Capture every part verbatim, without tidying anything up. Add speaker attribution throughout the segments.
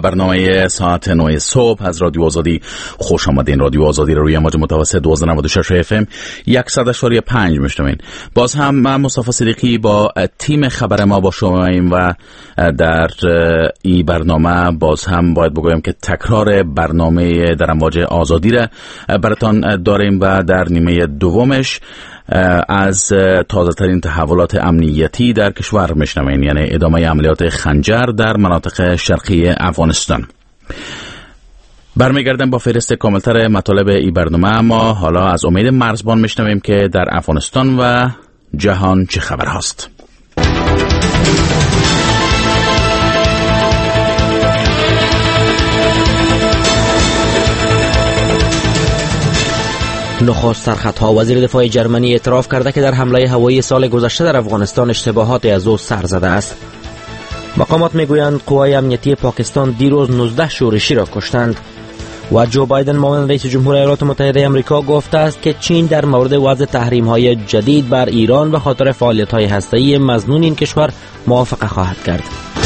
Speaker 1: برنامه ساعت نه صبح از رادیو آزادی خوش آمدین. رادیو آزادی رو روی موج متوسط دوازده نود و شش اف ام صد و چهار و پنج میشنوین. باز هم من مصطفی صدیقی با تیم خبر ما با شماییم و در این برنامه باز هم باید بگویم که تکرار برنامه در امواج آزادی را براتان داریم و در نیمه دومش از تازه ترین تحولات امنیتی در کشور میشنوین، یعنی ادامه عملیات خنجر در مناطق شرقی افغانستان. برمیگردم با فهرست کاملتر مطالب این برنامه، اما حالا از امید مرزبان میشنویم که در افغانستان و جهان چه خبر هست.
Speaker 2: نخست سرخطها. وزیر دفاع جرمنی اعتراف کرده که در حمله هوایی سال گذشته در افغانستان اشتباهات از او سر زده است. مقامات میگویند قوای امنیتی پاکستان دیروز نوزده شورشی را کشتند و جو بایدن معاون رئیس جمهور ایالات متحده آمریکا گفته است که چین در مورد وضع تحریم‌های جدید بر ایران به خاطر فعالیت‌های هسته‌ای مظنون این کشور موافقه خواهد کرد.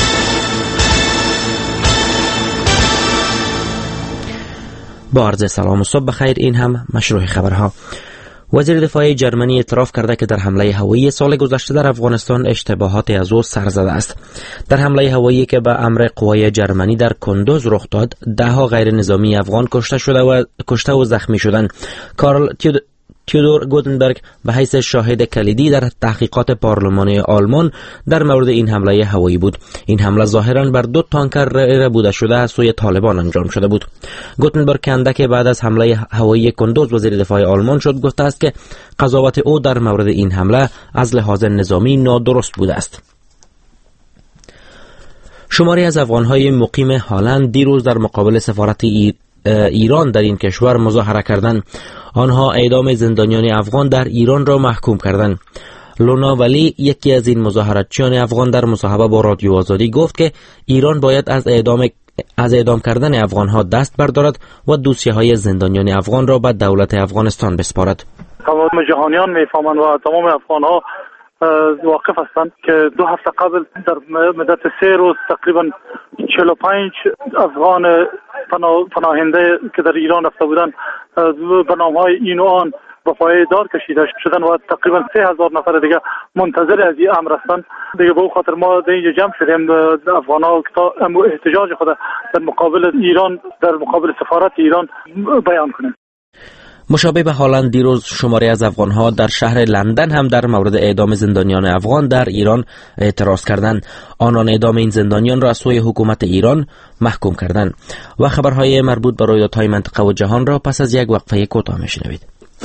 Speaker 2: با عرض سلام و صبح بخیر، این هم مشروع خبرها. وزیر دفاع جرمنی اعتراف کرده که در حمله هوایی سال گذشته در افغانستان اشتباهات از او سر زده است. در حمله هوایی که به امر قوای جرمنی در کندوز رخ داد، ده ها غیر نظامی افغان کشته شده و کشته و زخمی شدند. کارل تیود تیودور گوتنبرگ به حیث شاهد کلیدی در تحقیقات پارلمانی آلمان در مورد این حمله هوایی بود. این حمله ظاهراً بر دو تانکر ربوده شده از سوی طالبان انجام شده بود. گوتنبرگ کنده که بعد از حمله هوایی کندوز وزیر دفاع آلمان شد، گفته است که قضاوت او در مورد این حمله از لحاظ نظامی نادرست بوده است. شماری از افغان‌های مقیم هلند دیروز در مقابل سفارت ای ایران در این کشور مظاهره کردند. آنها اعدام زندانیان افغان در ایران را محکوم کردند. لونا ولی، یکی از این مظاهراتچیان افغان، در مصاحبه با رادیو آزادی گفت که ایران باید از اعدام از اعدام کردن افغانها دست بردارد و دوسیه های زندانیان افغان را به دولت افغانستان بسپارد.
Speaker 3: تمام جهانیان میفهمند و تمام افغانها واقف هستند که دو هفته قبل در مدت سه روز تقریبا چهل و پنج افغان پناهنده که در ایران رفته بودند به نام‌های این و آن به پای دار کشیده شدن و تقریبا سه هزار نفر دیگه منتظر از این امر هستند. دیگه به خاطر ما در اینجا جمع شدیم افغان‌ها که احتجاج خود در مقابل ایران، در مقابل سفارت ایران بیان کنیم.
Speaker 2: مشابه به هلند دیروز شماری از افغانها در شهر لندن هم در مورد اعدام زندانیان افغان در ایران اعتراض کردند. آنان اعدام این زندانیان را از سوی حکومت ایران محکوم کردند. و خبرهای مربوط به رویدادهای منطقه و جهان را پس از یک وقفه کوتاه میشنوید.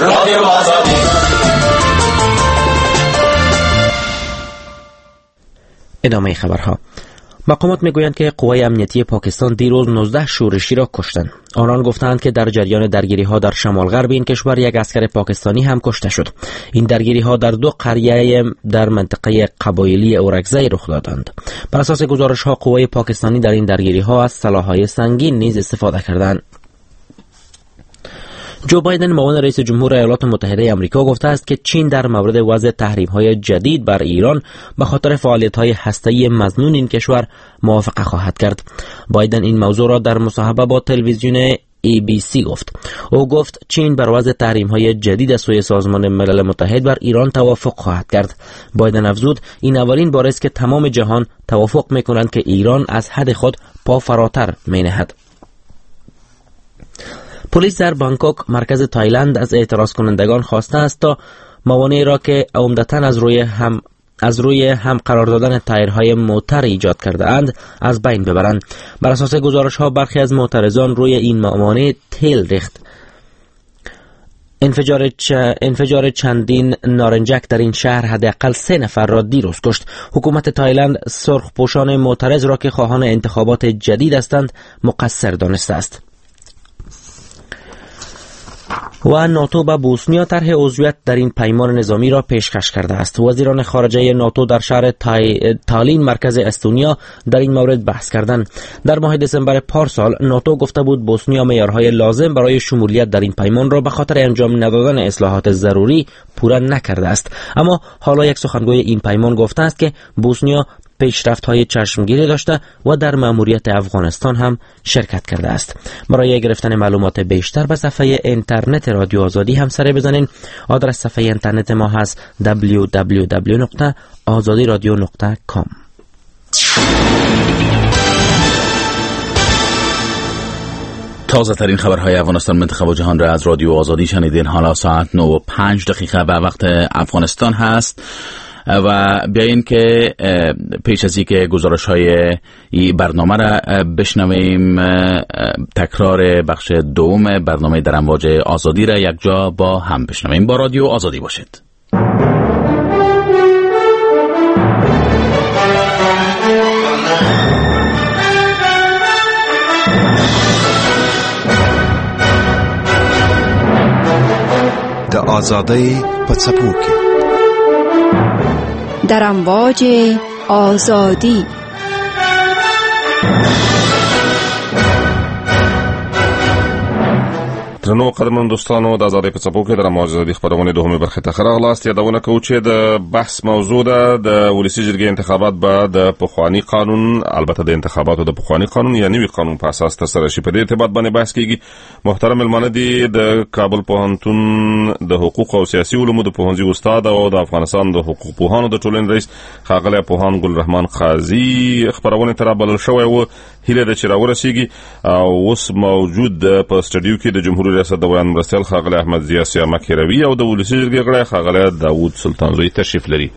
Speaker 2: ادامه خبرها. مقامات میگویند که قوای امنیتی پاکستان دیروز نوزده شورشی را کشتند. آنان گفتند که در جریان درگیری ها در شمال غرب این کشور یک عسکر پاکستانی هم کشته شد. این درگیری ها در دو قریه در منطقه قبایلی اورکزی رخ دادند. بر اساس گزارش ها قوای پاکستانی در این درگیری ها از سلاح‌های سنگین نیز استفاده کردند. جو بایدن معاون رئیس جمهور ایالات متحده آمریکا گفته است که چین در مورد وضع تحریم‌های جدید بر ایران به خاطر فعالیت‌های هسته‌ای مظنون این کشور موافقه خواهد کرد. بایدن این موضوع را در مصاحبه با تلویزیون ای بی سی گفت. او گفت چین بر وضع تحریم‌های جدید از سوی سازمان ملل متحد بر ایران توافق خواهد کرد. بایدن افزود این اولین بار است که تمام جهان توافق می‌کنند که ایران از حد خود پا فراتر می‌نهد. پلیس در بانکوک مرکز تایلند از اعتراض کنندگان خواسته است تا موانعی را که عمدتاً از روی هم از روی هم قرار دادن تایرهای موتر ایجاد کرده اند از بین ببرند. بر اساس گزارش ها برخی از معترضان روی این موانع تیل ریخت. انفجار, چ... انفجار چندین نارنجک در این شهر حداقل سه نفر را دیروز کشت. حکومت تایلند سرخ پوشان معترض را که خواهان انتخابات جدید هستند مقصر دانسته است. و ناتو به بوسنیا طرح عضویت در این پیمان نظامی را پیشکش کرده است. وزیران خارجه ناتو در شهر تای... تالین مرکز استونیا در این مورد بحث کردند. در ماه دسامبر پارسال ناتو گفته بود بوسنیا معیارهای لازم برای شمولیت در این پیمان را به خاطر انجام ندادن اصلاحات ضروری پورا نکرده است. اما حالا یک سخنگوی این پیمان گفته است که بوسنیا پیشرفت‌های چشمگیری داشته و در مأموریت افغانستان هم شرکت کرده است. برای گرفتن معلومات بیشتر به صفحه اینترنت رادیو آزادی هم سر بزنین. آدرس صفحه اینترنت ما هست دبلیو دبلیو دبلیو نقطه آزادی رادیو نقطه کام.
Speaker 1: تازه ترین خبرهای افغانستان، منطقه و جهان را از رادیو آزادی شنیدین. حالا ساعت نه و پنج دقیقه به وقت افغانستان هست و بیاین که پیش از اینکه گزارش های این برنامه را بشنویم، تکرار بخش دوم برنامه در امواج آزادی را یک جا با هم بشنویم. با رادیو آزادی باشید.
Speaker 4: د آزادی په څپو کې
Speaker 5: در امواج آزادی.
Speaker 6: درنو قدرمن دوستانو، د آزادۍ په څپو کې د امواج آزادي خپرونې دوهمې برخې ته ښه راغلاست. یادونه کوو چې د بحث موضوع ده د ولسي جرګې انتخابات به د پخواني قانون، البته د انتخاباتو د پخواني قانون یا نوي قانون په اساس ترسره شي. په دې ارتباط باندې بحث کیږي. محترم مېلمانه دي د کابل پوهنتون د حقوق او سیاسي علومو د پوهنځي استاد او د افغانستان د حقوق پوهانو د ټولنې رئیس ښاغلی پوهان ګل رحمان قاضي خپرونې ته رابلل شوی و. هیله ده چې راورسیږي او اوس موجود په سټډیو کې د جمهوریت ریاست د بیان مرستیال ښاغلی احمد ضیا سیامک هروي او د ولسي جرګې غړی ښاغلی داود سلطانزوی تشریف لري.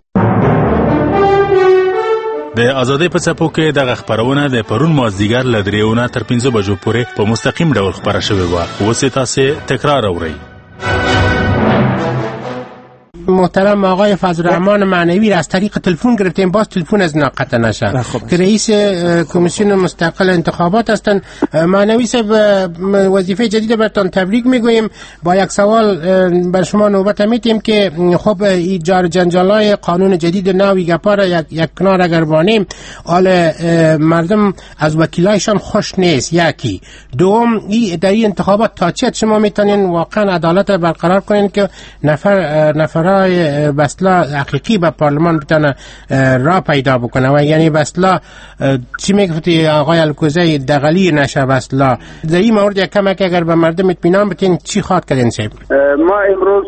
Speaker 7: د آزادۍ په څپو کې دغه خبرونه د پرون مازدیګر له درېونه تر پنځه بجو پورې په مستقیم ډول خبره شوې وه. اوس یې تاسې تکرار اورئ.
Speaker 8: محترم آقای فضل الرحمن معنوی را از طریق تلفن گرفتیم، باز تلفن از اینا قطع نشه که رئیس کمیسیون مستقل انتخابات هستند. معنوی صاحب، وظیفه جدید براتون تبریک میگوییم. با یک سوال بر شما نوبت میتیم که خب این جار جنجالای قانون جدید نوی گپا را یک, یک کنار اگر بانیم، حال مردم از وکیلایشان خوش نیست. یکی دوم، این در این انتخابات تا چه شما میتونین واقعا عدالت برقرار کنین که نفر نفر بسلا حقیقی به پارلمان بتونه را پیدا بکنه؟ و یعنی بسلا چی میگفتی آقای الکوزی دغلی نشه بسلا در این مورد یک کمک اگر به مردم اطمینان بتین چی خواد کردین صاحب؟
Speaker 3: ما امروز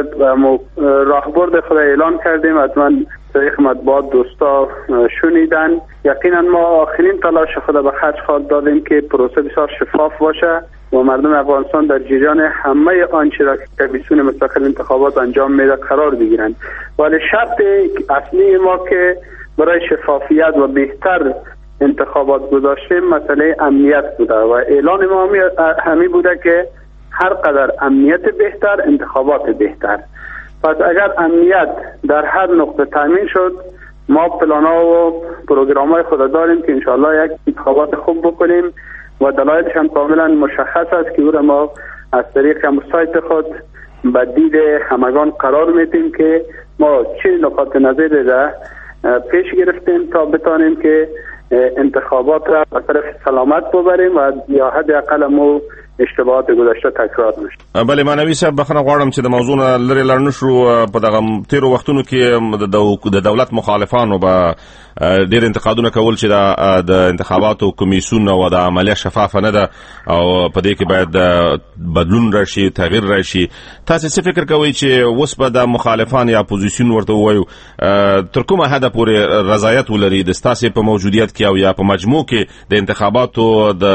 Speaker 3: راهبرد خود اعلان کردیم، حتما طریق مطبوعات دوستا شنیدن. یقینا ما آخرین تلاش خود به خرج خواهد دادیم که پروسه بسیار شفاف باشه و مردم افغانستان در جریان همه آنچه را که کمیسیون مستقل انتخابات انجام میده قرار بگیرند. ولی شرط اصلی ما که برای شفافیت و بهتر انتخابات گذاشتیم مسئله امنیت بوده و اعلان ما همی بوده که هر قدر امنیت بهتر انتخابات بهتر. پس اگر امنیت در هر نقطه تامین شد، ما پلانا و پروگرام خود داریم که انشاءالله یک انتخابات خوب بکنیم و دلایلش هم کاملا مشخص است که او را ما از طریق سایت خود به دید همگان قرار میدیم که ما چه نقاط نظر را پیش گرفتیم تا بتانیم که انتخابات را به طرف سلامت ببریم و یا حداقل مو اشتباهات گذشته تکرار نشه.
Speaker 6: بله معنوي صاحب، بخنه غواړم چې د موضوع نه لري لړ نشو. په دغه تیرو وختونو کې د دولت مخالفانو به ډېر انتقادونه کول چې د انتخاباتو کمیسیون او د عملیه شفافه نه ده او په دې کې باید بدلون راشي، تغییر راشي. تاسو څه فکر کوئ چې اوس به د مخالفان یا اپوزیسیون ورته وایو تر کومه حده پورې رضایت ولري د ستاسو په موجودیت کې او یا په مجموع کې د انتخاباتو د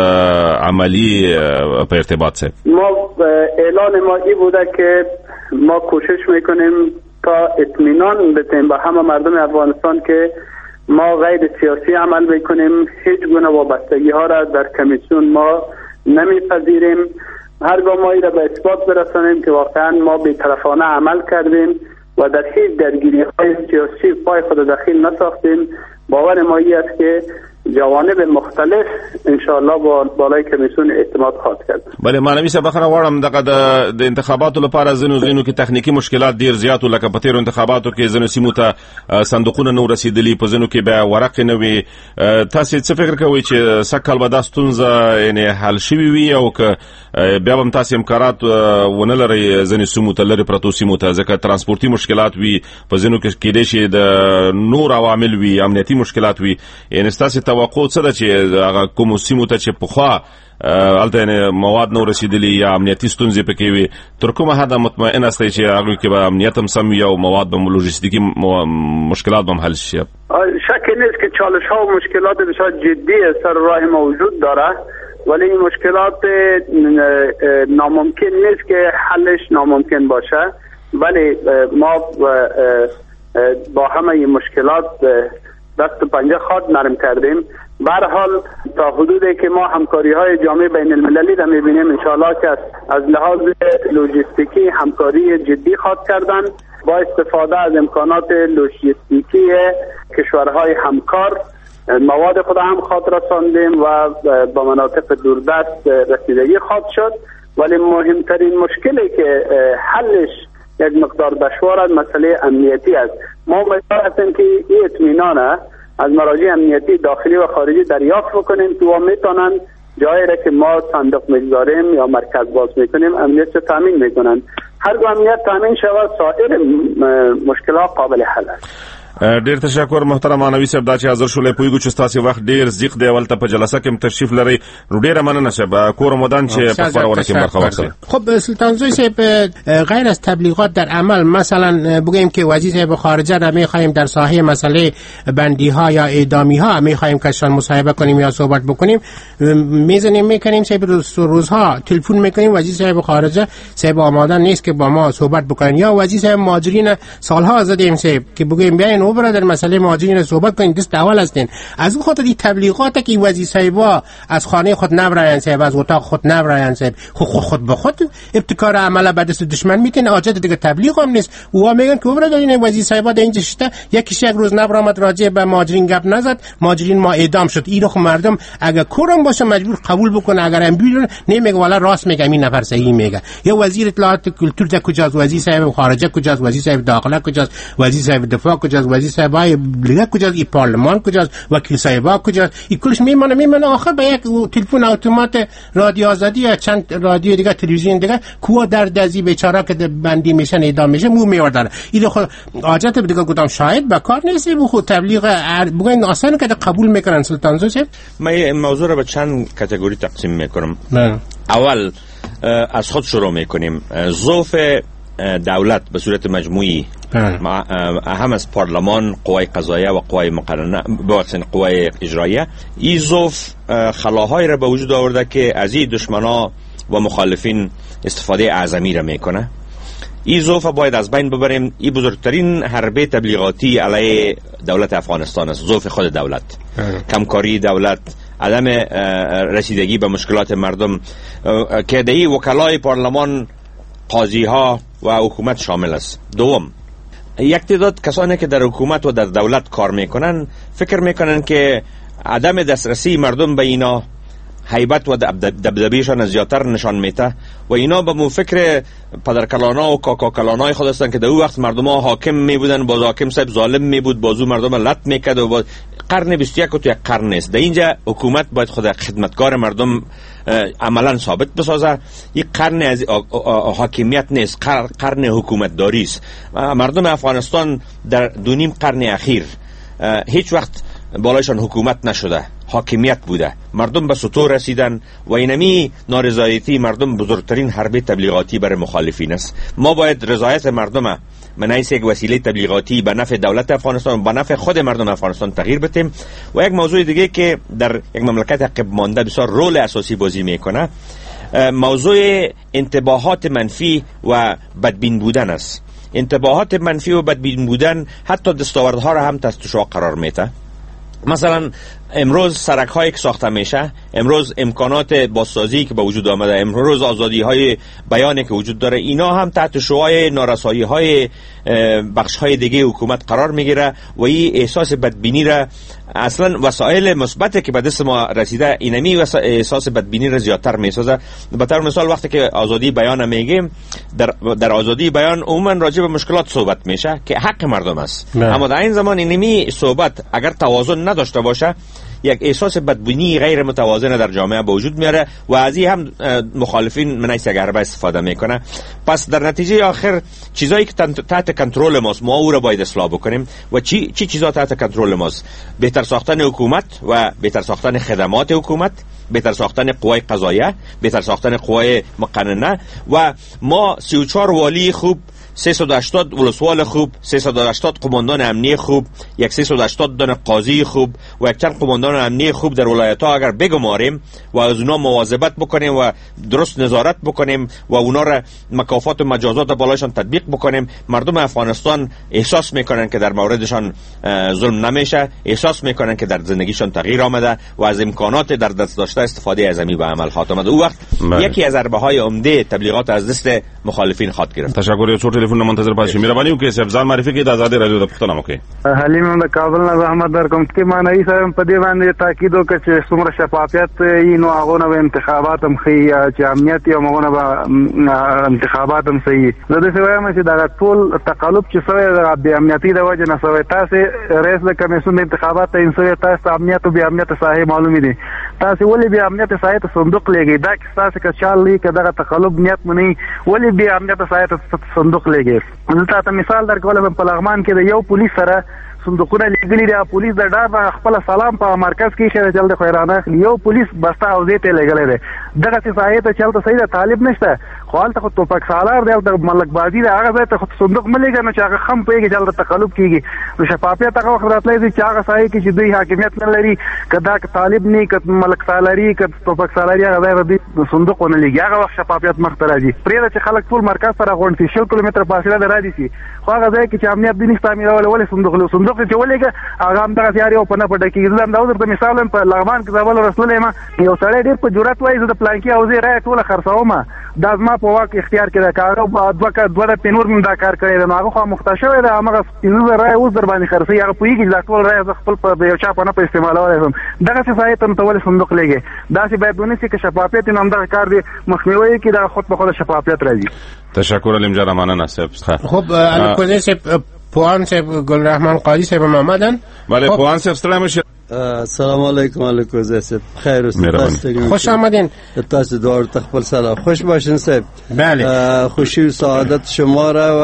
Speaker 6: عملی په ارتباط سره؟
Speaker 3: ما اعلان ما ای بوده که ما کوشش میکنیم تا اطمینان بدیم به همه مردم افغانستان که ما غیر سیاسی عمل میکنیم، هیچ گونه وابستگی ها را در کمیسیون ما نمیپذیریم. هرگاه ما ای را به اثبات برسانیم که واقعا ما بی‌طرفانه عمل کردیم و در هیچ درگیری های سیاسی پای خود دخیل نساختیم، باور ما ای است که
Speaker 9: جوانب مختلف انشاءالله با بالای کمیسیون اعتماد خواهد کرد.
Speaker 6: بله مانوي صاحب خنه وړم دغه د انتخاباتو لپاره زنو زینو کې تخنیکی مشکلات ډیر زیات لکه په تیر انتخاباتو کې زنو سیمو ته صندوقونه نو رسیدلی په زنو کې به ورق نه وي. تاسو څه فکر کوئ چې سکهال به د ستونزه یعنی حل شوي وي او که بیا هم تاسو امکانات ونه لري زنو سیمو ته لري پروتو سیمو ته ځکه ترانسپورتي مشکلات وي په زنو کې کې دي چې د نور عوامل وي امنیتي مشکلات وي. یعنی تاسو توقع څه ده چې هغه کوم سیمو ته چې په خوا الته مواد نو رسیدلی یا امنیتي ستونزې پکې وي تر کومه حد مطمئن استئ چې هغه کې به امنیت هم سم وي او مواد به لوجستیکی مشکلات هم حل شي؟
Speaker 9: شک نیست که چالش ها و مشکلات بسیار جدی سر راه موجود داره ولی این مشکلات ناممکن نیست که حلش ناممکن باشه ولی ما با همه این مشکلات دست و پنجه خود نرم کردیم. به هر حال تا حدودی که ما همکاری های جامعه بین المللی را میبینیم انشاءالله که از لحاظ لوجستیکی همکاری جدی خواهد کردن با استفاده از امکانات لوجستیکی کشورهای همکار مواد خود هم خواهد رساندیم و با مناطق دوردست رسیدگی خواهد شد. ولی مهمترین مشکلی که حلش یک مقدار دشوار است مسئله امنیتی است. ما امیدوار هستیم که این اطمینان از مراجع امنیتی داخلی و خارجی دریافت بکنیم که و میتونن جایی را که ما صندوق میگذاریم یا مرکز باز میکنیم امنیت رو تامین میکنن. هر دو امنیت تامین شود سایر مشکلات قابل حل است.
Speaker 6: ډیر تشکر محترم مانوي صاحب دا چې حاضر شولې پویګو چې تاسو وخت ډیر زیق دی ولته په جلسه کې تشریف لري ډیره مننه شه کور مدان چې په خبرونه کې برخه واخلي.
Speaker 8: خب سلطان زوی صاحب غیر از تبلیغات در عمل مثلا بگیم که وزیر صاحب خارجه را می‌خوایم در ساحه مسئله بندی ها یا اعدامی ها می‌خوایم کشان مصاحبه کنیم یا صحبت بکنیم میزنیم میکنیم صاحب روز روزها تلفن میکنیم وزیر صاحب خارجه صاحب آماده نیست که با ما صحبت بکنن یا وزیر صاحب مهاجرین سالها زدیم صاحب که بگیم بیاین او برادر مسئله مهاجرین صحبت کنین دست اول هستین. از اون خاطر این تبلیغات که وزیر صاحبا از خانه خود نبراین صاحب از اتاق خود نبراین صاحب خود خود به خود ابتکار عمل به دست دشمن میتین حاجت دیگه تبلیغ هم نیست. او میگن که برادر این وزیر صاحبا در اینجا شته یکیش یک روز نبرامد راجع به مهاجرین گپ نزد مهاجرین ما اعدام شد. این رو مردم اگر کورم باشه مجبور قبول بکنه اگر هم بیرون نمیگه والا راست میگه این نفر صحیح میگه. یا وزیر اطلاعات کلتور ده کجاست وزیر صاحب خارجه کجاست وزیر صاحب داخله کجاست وزیر صاحب دفاع کجاست وزیر صاحبای لیگ کجاست این پارلمان کجاست وکیل صاحبا کجاست این کلش میمونه میمونه آخر به یک تلفن اتومات رادیو آزادی یا چند رادیو دیگه تلویزیون دیگه کو در دزی بیچاره که بندی میشن اعدام میشه مو میوردن. این خود حاجت دیگه گفتم شاید به کار نیست بو خود تبلیغ بگن آسان که قبول میکنن. سلطان زو صاحب
Speaker 10: من این موضوع رو به چند کاتگوری تقسیم میکنم. اول از خود شروع میکنیم. ضعف دولت به صورت مجموعی اهم از پارلمان قوای قضاییه و قوای مقننه بخصوص قوای اجراییه این ضعف خلاهای را به وجود آورده که از این دشمنا و مخالفین استفاده اعظمی را میکنه. این ضعف باید از بین ببریم. این بزرگترین حربه تبلیغاتی علیه دولت افغانستان است. ضعف خود دولت کمکاری دولت عدم رسیدگی به مشکلات مردم که در این وکلای پارلمان قاضی ها و حکومت شامل است. دوم یک تعداد کسانی که در حکومت و در دولت کار میکنن فکر میکنن که عدم دسترسی مردم به اینا هیبت و دبدبیشان زیادتر نشان میده و اینا به مو فکر پدرکلانا و کاکاکلانای خود هستن که در اون وقت مردم ها حاکم میبودن باز حاکم صاحب ظالم میبود بازو مردم لط میکد و باز قرن بیست و یک و تو یک قرن نیست. در اینجا حکومت باید خود خدمتگار مردم عملا ثابت بسازه. یک قرن از حاکمیت نیست قرن حکومت داری است. مردم افغانستان در دو نیم قرن اخیر هیچ وقت بالایشان حکومت نشده حاکمیت بوده. مردم به سطور رسیدن و اینمی نارضایتی مردم بزرگترین حربه تبلیغاتی برای مخالفین است. ما باید رضایت مردم من حیث یک وسیله تبلیغاتی به نفع دولت افغانستان به نفع خود مردم افغانستان تغییر بدیم. و یک موضوع دیگه که در یک مملکت عقب مانده بسیار رول اساسی بازی میکنه موضوع انتباهات منفی و بدبین بودن است. انتباهات منفی و بدبین بودن حتی دستاوردها را هم تحت شعاع قرار میده. مثلا امروز سرک هایی که ساخته میشه، امروز امکانات بازسازی که به وجود آمده، امروز آزادی های بیانی که وجود داره، اینا هم تحت شعاع نارسایی های بخش های دیگه حکومت قرار میگیره و این احساس بدبینی را، اصلا وسایل مثبتی که به دست ما رسیده اینمی احساس بدبینی را زیادتر میسازه. به طور مثال وقتی که آزادی بیان میگیم، در در آزادی بیان عموما راجع به مشکلات صحبت میشه که حق مردم است، اما در این زمان اینمی صحبت اگر توازن نداشته باشه یک احساس بدبینی غیر متوازن در جامعه به وجود میاره و از این هم مخالفین من از گربه استفاده میکنه. پس در نتیجه آخر چیزایی که تحت کنترل ماست ما او را باید اصلاح بکنیم. و چی چی چیزا تحت کنترل ماست؟ بهتر ساختن حکومت و بهتر ساختن خدمات حکومت، بهتر ساختن قوای قضاییه، بهتر ساختن قوای مقننه و ما سی و چهار والی خوب، سیصد و هشتاد ولسوال خوب، سیصد و هشتاد قماندان امنی خوب، یک سیصد و هشتاد دانه قاضی خوب و یک چند قماندان امنی خوب در ولایت ها اگر بگماریم و از اونا مواظبت بکنیم و درست نظارت بکنیم و اونا را مکافات و مجازات بالایشان تطبیق بکنیم، مردم افغانستان احساس میکنن که در موردشان ظلم نمیشه، احساس میکنن که در زندگیشان تغییر آمده و از امکانات در دست داشته استفاده از امی به عمل خواهد آمد. او وقت بله. یکی از ضربه های عمده تبلیغات از دست مخالفین خواهد گرفت.
Speaker 6: تشکر. چور تلیفون منتظر پاتې مهرباني وکړئ صاحب، ځان معرفي کړئ، د آزادۍ راډیو د پښتنه وکړئ.
Speaker 3: حلیم د کابل نه زحمت در کوم کې مانوي صاحب په دې باندې تاکید وکړ چې څومره شفافیت یې نو هغه نه انتخابات هم خي چې امنیت یې هغه نه انتخابات هم صحیح. زه د څه وایم چې دا ټول تقلب چې سوی د بې امنیتي د وجه نه سوی، تاسو رئیس د کمیسیون انتخابات ته انسوی تاسو امنیت او بې امنیت صحیح معلومي دي، تاسو ولې بې امنیت صحیح ته صندوق لګي؟ دا چې تاسو که چال لې کدا تقلب نیت منی ولې بې امنیت صحیح ته صندوق لګي؟ زه ته مثال درکولم، په لغمان کې د یو پولیس سره صندوقونه لګلي دي، پولیس د ډار خپل سلام په مرکز کې خیر چل د خیرانه یو پولیس بسته او زیته لګلې ده، دغه څه صحیح ته چلته صحیح ده، طالب نشته خو حالت خو توپک سالار دی د ملک بازی د هغه ځای ته خو صندوق ملګری نه چې هغه خم پیږي چې د تقلب کیږي. نو شفافیت هغه وخت راتلای چې هغه صحیح کې چې دوی حاکمیت نه لري، کدا طالب نه کد ملک سالاری کد توپک سالاری هغه ځای ردی صندوق نه لګي، هغه وخت شفافیت مخ ته راځي. پرې چې خلک ټول مرکز سره غونډ شي شل کیلومتر فاصله ده راځي شي، خو هغه ځای کې چې امنیت دي نشته امیر ول صندوق له صندوق چې ولګي هغه هم دغه یاري او پنه پټه کیږي. زم دا د مثال په لغمان کې ځول رسول ما یو سړی ډېر په جرأت وایي زه د پلانکی او زه راي ټول خرڅوم، دا ما په واقع اختیار کې دا کار او دوه کا دوه پنور من دا کار کړی دا هغه خو مختشوي دا هغه پنځه راي اوس در باندې خرڅي هغه پويږي دا ټول راي خپل په یو چا په نه په استعمالول دغه څه صحیح ته ټول صندوق لګي، دا چې باید ونی چې شفافیت نن دا کار دی مخنیوي کې دا خود په خود شفافیت راځي.
Speaker 6: تشکر علیم جان مانه صاحب.
Speaker 8: خب الکوزه صاحب پوان صاحب گل رحمان قاضی صاحب محمدن.
Speaker 6: بله پوان صاحب سلام شه.
Speaker 11: السلام علیکم علیکم صاحب خیر است.
Speaker 8: خوش آمدین.
Speaker 11: تاسو دوار تخبل سلام خوش باشین صاحب.
Speaker 8: بله.
Speaker 11: خوشی و سعادت شما را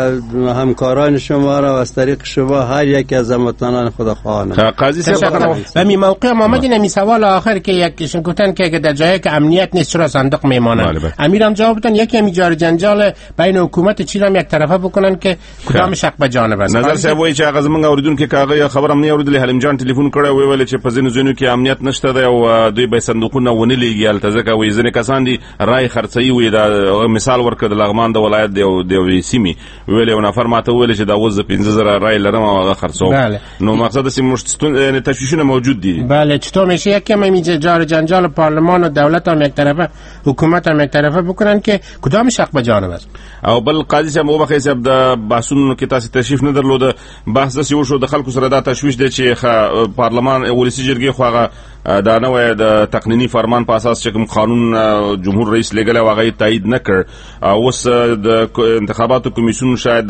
Speaker 11: و همکاران شما را و از طریق شما هر یک از هموطنان خدا خواهان.
Speaker 6: قاضی صاحب
Speaker 8: و می موقع محمدین می سوال آخر که یکیشون گفتن که در جایی که امنیت نیست چرا صندوق میمانن؟ امیرم جواب دادن یکی می جار جنجال بین حکومت چین هم یک طرفه بکنن که کدام شق به جانب است.
Speaker 6: نظر صاحب وایي چې هغه زمونږ اوریدونکو کې هغه خبرم نه اوریدلې، حلیم جان ټلیفون کړی وی ویل چې په ځینو ځینو کې امنیت نشته دی او دوی به صندوقونه ونه لېږي هلته ځکه وایي ځینې کسان دي رای خرڅوي. وایي دا مثال ورکړه د لغمان د ولایت د یوې سیمې ویل یو نفر ماته وویل چې دا اوس زه پنځه زره رای لرم او هغه خرڅوم. نو مقصد یې تشویشونه موجود دي.
Speaker 8: بله چطور میشه یک کم می جار جنجال پارلمان و دولت هم یک طرفه حکومت هم یک طرفه بکنن که کدام شق به جانب است؟
Speaker 6: او بل قاضي صاحب وبخښئ صاحب د بحثونو کې تاسو تشریف نه درلود، بحث داسې وشو د خلکو سره دا تشویش دی چې پارلمان ولسی جرګې خو هغه دا نوې د تقنینی فرمان په اساس چې کوم قانون جمهور رئیس لګل او هغه تایید نه کړ، اوس د انتخاباتو کمیسیون شاید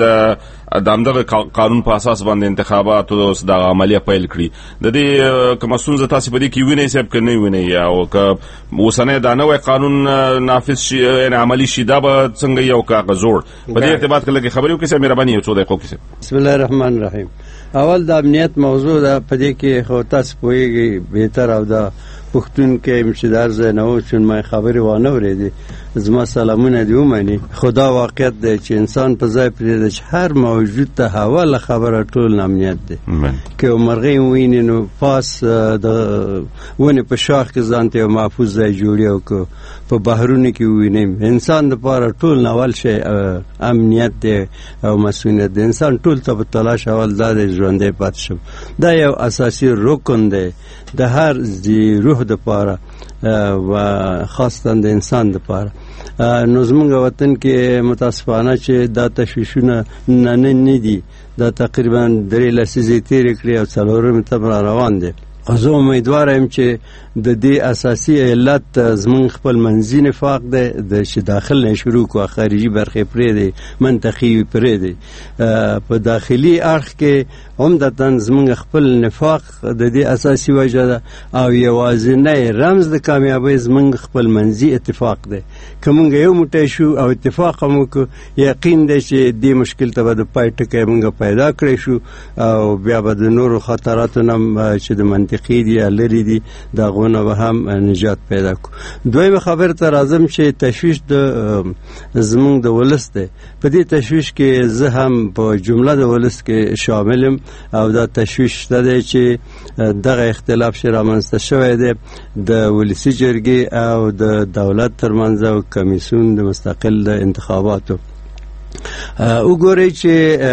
Speaker 6: د همدغه قانون په اساس باندې انتخاباتو د عملیه پیل کړي. د دې کومه ستونزه تاسو په دې کې وینئ صاحب که نه وینئ او که اوسنی دا نوې قانون نافذ شي یعنې عملي شي دا به څنګه یو کاغذ زوړ په دې ارتباط کې لږې خبرې وکړئ صاحب مهرباني یو څو دقیقو کې صاحب.
Speaker 11: بسم الله الرحمن الرحیم. اول د امنیت موضوع ده په دې کې خو تاسو پوهیږئ بهتر او د پښتون کې چې در ځای نه و چون ما خبرې وانه اورېدې زما سلامونه دی ومني. خدا واقعیت دی چې انسان په ځای پرېږده چې هر موجود ته حواله خبره ټول امنیت دی. که مرغۍ وویني نو پاس د ونې په شاخ کې ځان ته یو محفوظ ځای جوړي او که په بحرونو کې ووینم انسان دپاره ټول اول شی امنیت دی او مسؤلیت دی. انسان ټول ته په تلاش اول دا دی ژوندی پاتې شم. دا یو اساسي رکن دی د هر روح دپاره و خاصتا د انسان دپاره. نو زمونږ وطن کې متاسفانه چې دا تشویشونه نه نه دي، دا تقریبا درې لسیزې تېرې کړې او څلورمې ته را روان دی. زه امیدواره یم چې د دې اساسي علت زمونږ خپل منځي نفاق دی د چې داخل نه شروع کو، خارجي برخې پرېږدي، منطقي پرېږدي. په داخلي اړخ کې عمدتاً زمونږ خپل نفاق د دې اساسي وجه ده او یوازینی رمز د کامیابۍ زمونږ خپل منځي اتفاق دی. که مونږ یو موټی شو او اتفاق هم وکړو، یقین دی چې دې مشکل ته به د پای ټکی مونږ پیدا کړی شو او بیا به د نورو خطراتو نه چې د منطقي دي یا لرې دي د هغو نه به هم نجات پیدا کړو. دویمه خبر ته راځم چې تشویش د زمونږ د ولس دی. په دې تشویش کې زه هم په جمله د ولس کې شامل یم او دا تشویش شته دی چې دغه اختلاف چې رامنځته شوی دی د ولسي جرګې او د دولت ترمنځ او کمیسیون د مستقل د انتخاباتو. وګورئ چې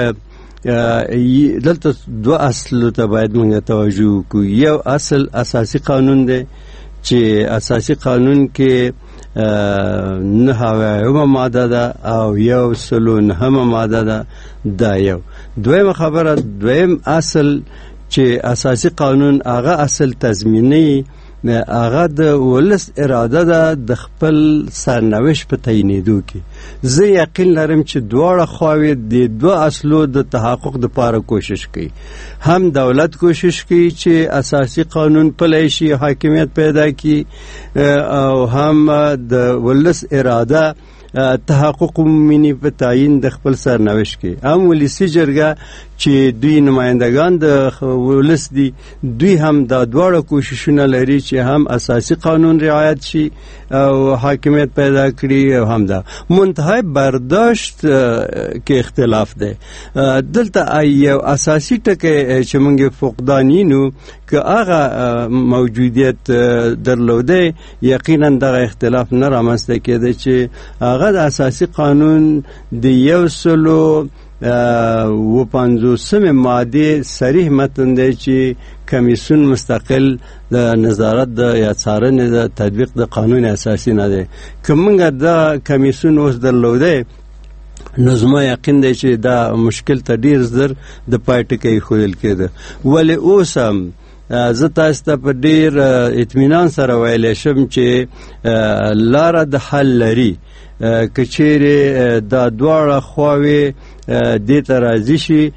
Speaker 11: دلته دو اصلو ته باید موږ توجه وکړو. یو اصل اساسي قانون دی چې اساسي قانون کې نهه اویایمه ماده ده او یو سلو نهمه ماده ده. دا یو. دویم خبره، دویم اصل چې اساسي قانون هغه اصل تضمینی هغه د ولس اراده ده د خپل سرنوشت په تعیینېدو کې. زه یقین لرم چې دواړه خواوې د دوه اصلو د تحقق دپاره کوشش کوي. هم دولت کوشش کوي چې اساسي قانون پلی شي، حاکمیت پیدا کړي، او هم د ولس اراده تحقق مومینی په تعیین د خپل سرنوشت کې. هم ولسي جرګه چې دوی نمایندگان د ولس دي، دوی هم دا دواړه کوششونه لري چې هم اساسي قانون رعایت شي او حاکمیت پیدا کړي او هم دا منتهای برداشت کې اختلاف دی. دلته یو اساسي ټکی چې موږ فقدانینو که هغه موجودیت درلوده، یقینا دغه اختلاف نه رامنځته کېده چې هغه د اساسي قانون د یو سلو و پنځوسمې ماده صریح متن دی چې کمیسیون مستقل د نظارت د یا څارنې د تطبیق د قانون اساسي نه دی. که موږ دا کمیسیون اوس درلودی نو زما یقین دی چې دا مشکل ته ډېر زر د پای ټکی ښودل کېده. ولې اوس هم زه تاسو ته په ډېر اطمینان سره ویلی شم چې لاره د حل لري. که چیرې دا دواړه خواوې دې ته راضي شي،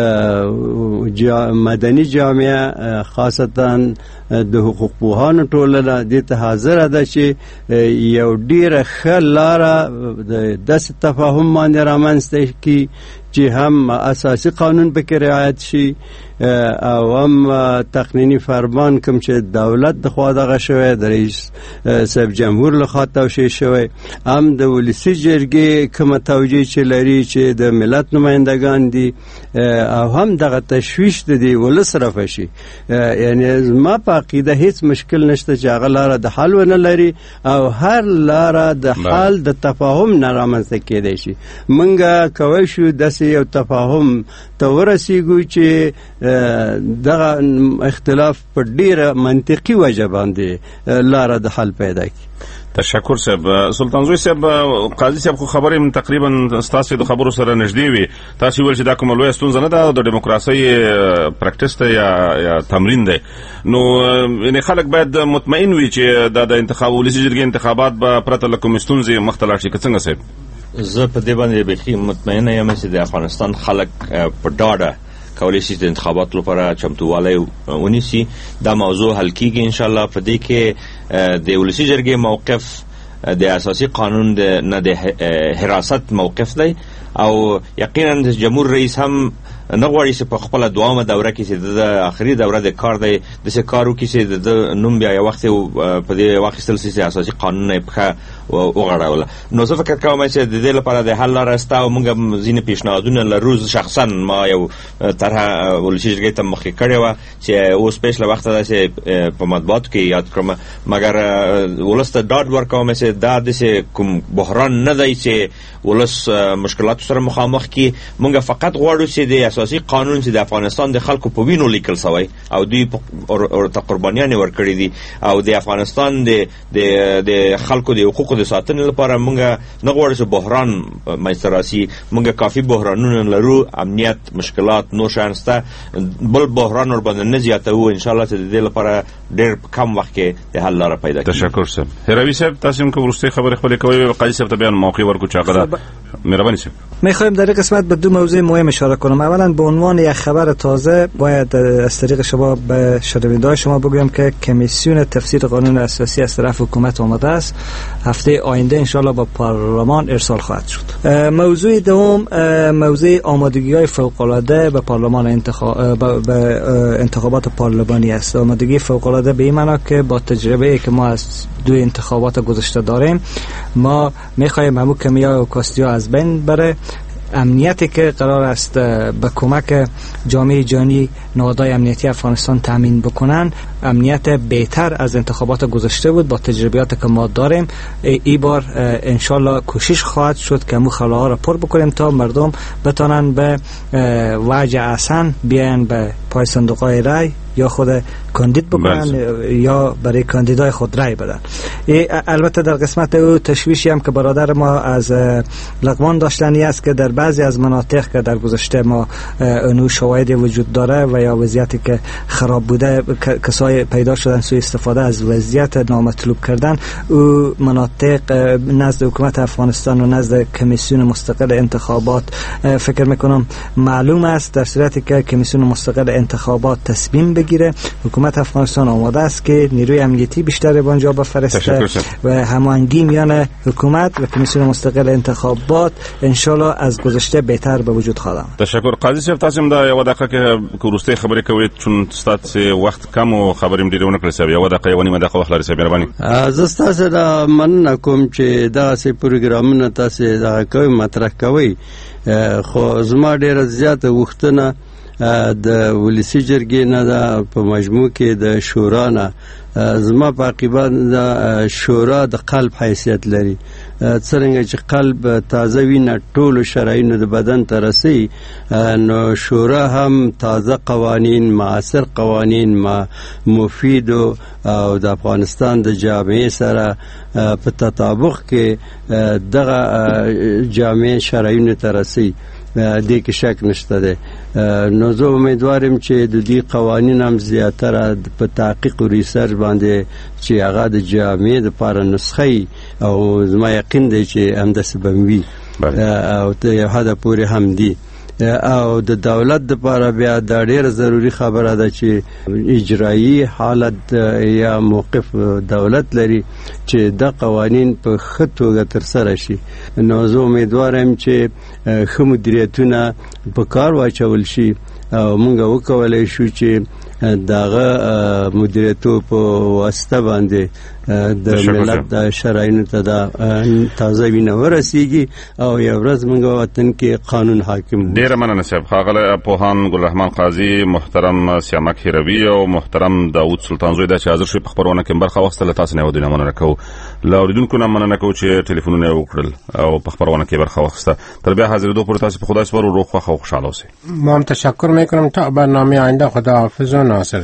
Speaker 11: مدني جامعه خاصتا د حقوق پوهانو ټولنه دې ته حاضره ده چې یو ډېره ښه لاره د داسې تفاهم باندې رامنځته کړي چې هم اساسي قانون پکې رعایت شي او هم تقنینی فرمان کوم چې دولت د خوا دغه شوی د رئیس صاحب جمهور لخوا توشیح شوی، هم د ولسي جرګې کومه توجیه چې لري چې د ملت نمایندگان دي، او هم دغه تشویش د دې ولس رفع شي. یعنی ما په عقیده هیڅ مشکل نشته چې هغه لاره د حل ونه لري او هر لاره د حل د تفاهم نه رامنځته کېدی شي. موږ کولی شو داسې یو تفاهم ته ورسیږو چې دغه اختلاف په ډیره منطقي وجه باندې لاره د حل پیدا کړي.
Speaker 6: تشکر صاحب. سلطان زوی صاحب، قاضي صاحب خو خبرې تقریبا ستاسو د خبرو سره نږدې وي. تاسو ویل چې دا کومه لویه ستونزه نه ده، د دیموکراسۍ پریکټس ته یا یا تمرین دی. نو یعنې خلک باید مطمئن وي چې دا د انتخاب ولسي جرګې انتخابات به پرته له کومې ستونزې مخته لاړ شي. که څنګه صاحب؟
Speaker 10: زه په دې باندې بیخي مطمئنه یم چې د افغانستان خلک په ډاډه کولی شي د انتخاباتو لپاره چمتووالی ونیسي. دا موضوع حل کیږي انشاءالله. په دې کې د ولسي جرګې موقف د اساسي قانون نه د حراست موقف دی او یقینا د جمهور رئیس هم نه غواړي چې په خپله دوامه دوره کې چې د آخري دوره د کار دی داسې کار وکړي چې د نوم بیا یو وخت په دې واخیستل شي چې اساسي قانون نه یې پښه وغړاوله. نو زه فکر کوم چې د دې لپاره د حل لاره شته او موږ ځینې پیشنهادونه لرو. شخصا ما یو طرحه ولسي جرګې ته مخکې کړې وه چې اوس پیش له وخته ده چې په مطبوعاتو کې یاد کړم، مګر ولس ته ډاډ ورکوم چې دا داسې کوم بحران نه دی چې ولس مشکلاتو سره مخامخ کی. موږ فقط غواړو چې د اساسي قانون چې د افغانستان د خلکو په وینو لیکل شوی او دوی ورته قربانیانې ورکړي دي او د افغانستان د د خلکو د حقوقو د ساتنې لپاره موږ نه غواړو چې بحران منځته راسي. موږ کافي بحرانونه لرو، امنیت، مشکلات، نور شیان شته، بل بحران ور باندې نه زیاتوو. ان شاء الله چې د دې لپاره ډېر کم وخت کې د حل لاره پیدا کړو.
Speaker 6: تشکر صاحب. هروی صاحب تاسو هم که ورسته خبر خپل کوي و قاضی صاحب ته بیان موقع ورکو چاقدر مهربانی صاحب.
Speaker 12: میخوایم در این قسمت به دو موضوع مهم اشاره کنم. اولا به عنوان یک خبر تازه باید از طریق شما به شنونده‌های شما بگویم که کمیسیون تفسیر قانون اساسی از طرف حکومت آماده است، هفته آینده ان شاء الله با پارلمان ارسال خواهد شد. موضوع دوم موضوع آمادگی‌های فوق‌العاده به پارلمان انتخاب به انتخابات پارلمانی است. آمادگی فوق‌العاده به این معنا که با تجربه‌ای که ما از دو انتخابات گذشته داریم ما می‌خوایم همون کمی‌ها و کاستی‌ها از بین بره. امنیتی که قرار است به کمک جامعه جهانی نهادهای امنیتی افغانستان تامین بکنن امنیت بهتر از انتخابات گذشته بود. با تجربیات که ما داریم ای بار انشالله کوشش خواهد شد که همون خلاها را پر بکنیم تا مردم بتانن به وجه احسن بیان به پای صندوق‌های رای یا خود کاندید بکنن بلد. یا برای کاندیدای خود رای بدن. البته در قسمت او تشویشی هم که برادر ما از لغمان داشتنی است که در بعضی از مناطق که در گذشته ما اونو شواهدی وجود داره و یا وضعیتی که خراب بوده کسای پیدا شدن سوء استفاده از وضعیت نامطلوب کردن، او مناطق نزد حکومت افغانستان و نزد کمیسیون مستقل انتخابات فکر میکنم معلوم است. در صورتی که کمیسیون مستقل انتخابات تصمیم بگیره حکومت افغانستان آماده است که نیروی امنیتی بیشتر به آنجا بفرسته و هماهنگی میان حکومت و کمیسیون مستقل انتخابات انشالله از گذشته بهتر به وجود خواهد آمد.
Speaker 6: تشکر. قاضی صاحب تاسو دا یو دقیقه کې ورسته خبرې کوي چون ستاسو وخت کم او خبرې ډیرونه کړې سوي. یو دقیقه ونی مده خو خلاري سوي مهرباني.
Speaker 11: از تاسو دا من کوم چې دا سه پروګرامونه تاسو دا کوي مطرح کوي، خو زما ډیره زیاته وختونه د ولسی جرګې نه دا په مجموع کې د شورا نه زما په عقیبت د شورا د قلب حیثیت لري. څنګه چې قلب تازه وینه ټول شرايینو د بدن ته رسي، نو شورا هم تازه قوانین، معاصر قوانین، ما مفید او د افغانستان د جامعې سره په تطابق کې دغه جامعې شرايینو ته رسي. دې کې شک نشته ده. نو زه امیدوارم چې د دې قوانین هم زیاتره په تحقیق او ریسرچ باندې چې هغه د جامعې لپاره نسخه او زما یقین دی چې همداسې به وي او ته یو حد پورې هم دي. او د دولت لپاره بیا دا ډېر ضروری خبره ده چې اجرایی حالت یا موقف دولت لري چې د قوانین په ښه توګه ترسره شي. نو زه امیدوارم چې ښه مدیریتونه په کار واچول شي او موږ وکولای شو چې دغه مدیریتو په واسطه باندې د ملت د شرايینو ته د تازه وینه ورسیږي او یو ورځ موږ وطن کې قانون حاکم.
Speaker 6: ډیره مننه صاحب. ښاغلی پوهان ګل رحمان قاضي، محترم سیامک هروي او محترم داود سلطان زوی دا چې حاضر شوي په خبرونه کې برخه واخیستله. تاسو نه ودونه مننه کوو. له اوریدونکو نه مننه کوو چې ټلیفونونه یې وکړل او په خبرونه کې برخه واخیسته. تر بیا حاضرېدو پورې تاسو په خدای سپارو، روغ خوښ او خوشحاله اوسئ.
Speaker 8: ما هم تشکر میکنم. تا برنامه آینده خداحافظ و ناصر.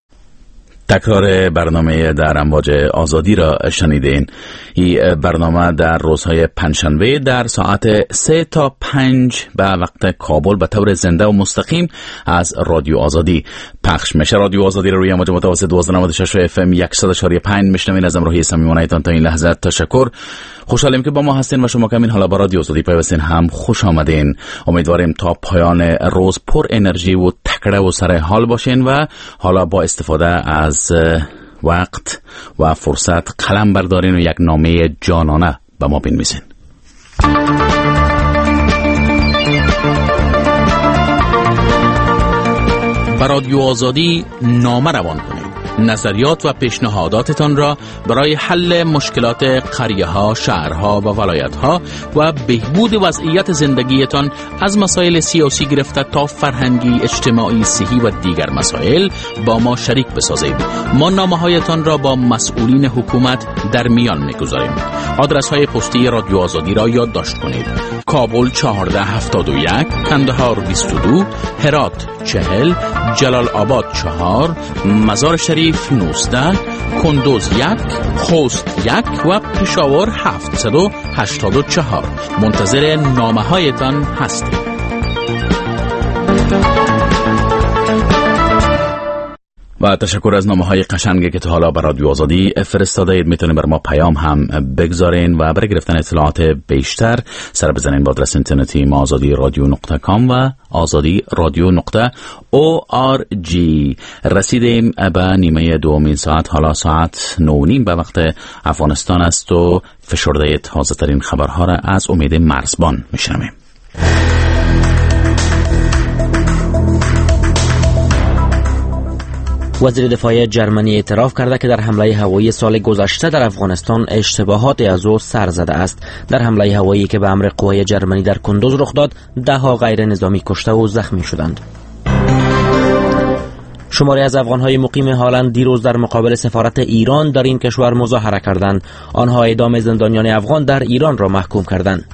Speaker 1: تکرار برنامه در امواج آزادی را شنیدین. این برنامه در روزهای پنجشنبه در ساعت سه تا پنج به وقت کابل به طور زنده و مستقیم از رادیو آزادی پخش میشه. رادیو آزادی را روی امواج متوسط دوازده و نود و شش اف ام صد و شش و پنج میشنوین. از امروهی صمیمانه‌تان تا این لحظه تشکر. خوشحالیم که با ما هستین و شما کمین حالا با رادیو آزادی پیوستین هم خوش آمدین. امیدواریم تا پایان روز پر انرژی و تکړه و سر حال باشین و حالا با استفاده از وقت و فرصت قلم بردارین و یک نامه جانانه به ما بنویسین. به رادیو آزادی نامه روان کنید. نظریات و پیشنهاداتتان را برای حل مشکلات قریه‌ها، شهرها و ولایت‌ها و بهبود وضعیت زندگیتان از مسائل سیاسی گرفته تا فرهنگی، اجتماعی، صحی و دیگر مسائل با ما شریک بسازید. ما نامه‌هایتان را با مسئولین حکومت در میان می‌گذاریم. آدرس‌های پستی رادیو آزادی را یادداشت کنید: کابل چهارده هفتاد و یک، کندهار بیست و دو، هرات چهل، جلال آباد چهار، مزار شریف نوزده، کندوز یک، خوست یک و پشاور هفتصد و هشتاد و چهار. منتظر نامه هایتان هستیم. و تشکر از نامه های قشنگی که تا حالا بر رادیو آزادی فرستاده اید. میتونید بر ما پیام هم بگذارین و برای گرفتن اطلاعات بیشتر سر بزنین با آدرس اینترنتی ما آزادی رادیو نقطه کام و آزادی رادیو نقطه او آر جی. رسیدیم به نیمه دومین ساعت. حالا ساعت نو نیم به وقت افغانستان است و فشرده تازه ترین خبرها را از امید مرزبان میشنویم.
Speaker 2: وزیر دفاع جرمنی اعتراف کرده که در حمله هوایی سال گذشته در افغانستان اشتباهات از او سر زده است. در حمله هوایی که به امر قوای جرمنی در کندوز رخ داد، ده ها غیر نظامی کشته و زخمی شدند. شماری از افغان‌های مقیم هالند دیروز در مقابل سفارت ایران در این کشور مظاهره کردند. آنها اعدام زندانیان افغان در ایران را محکوم کردند.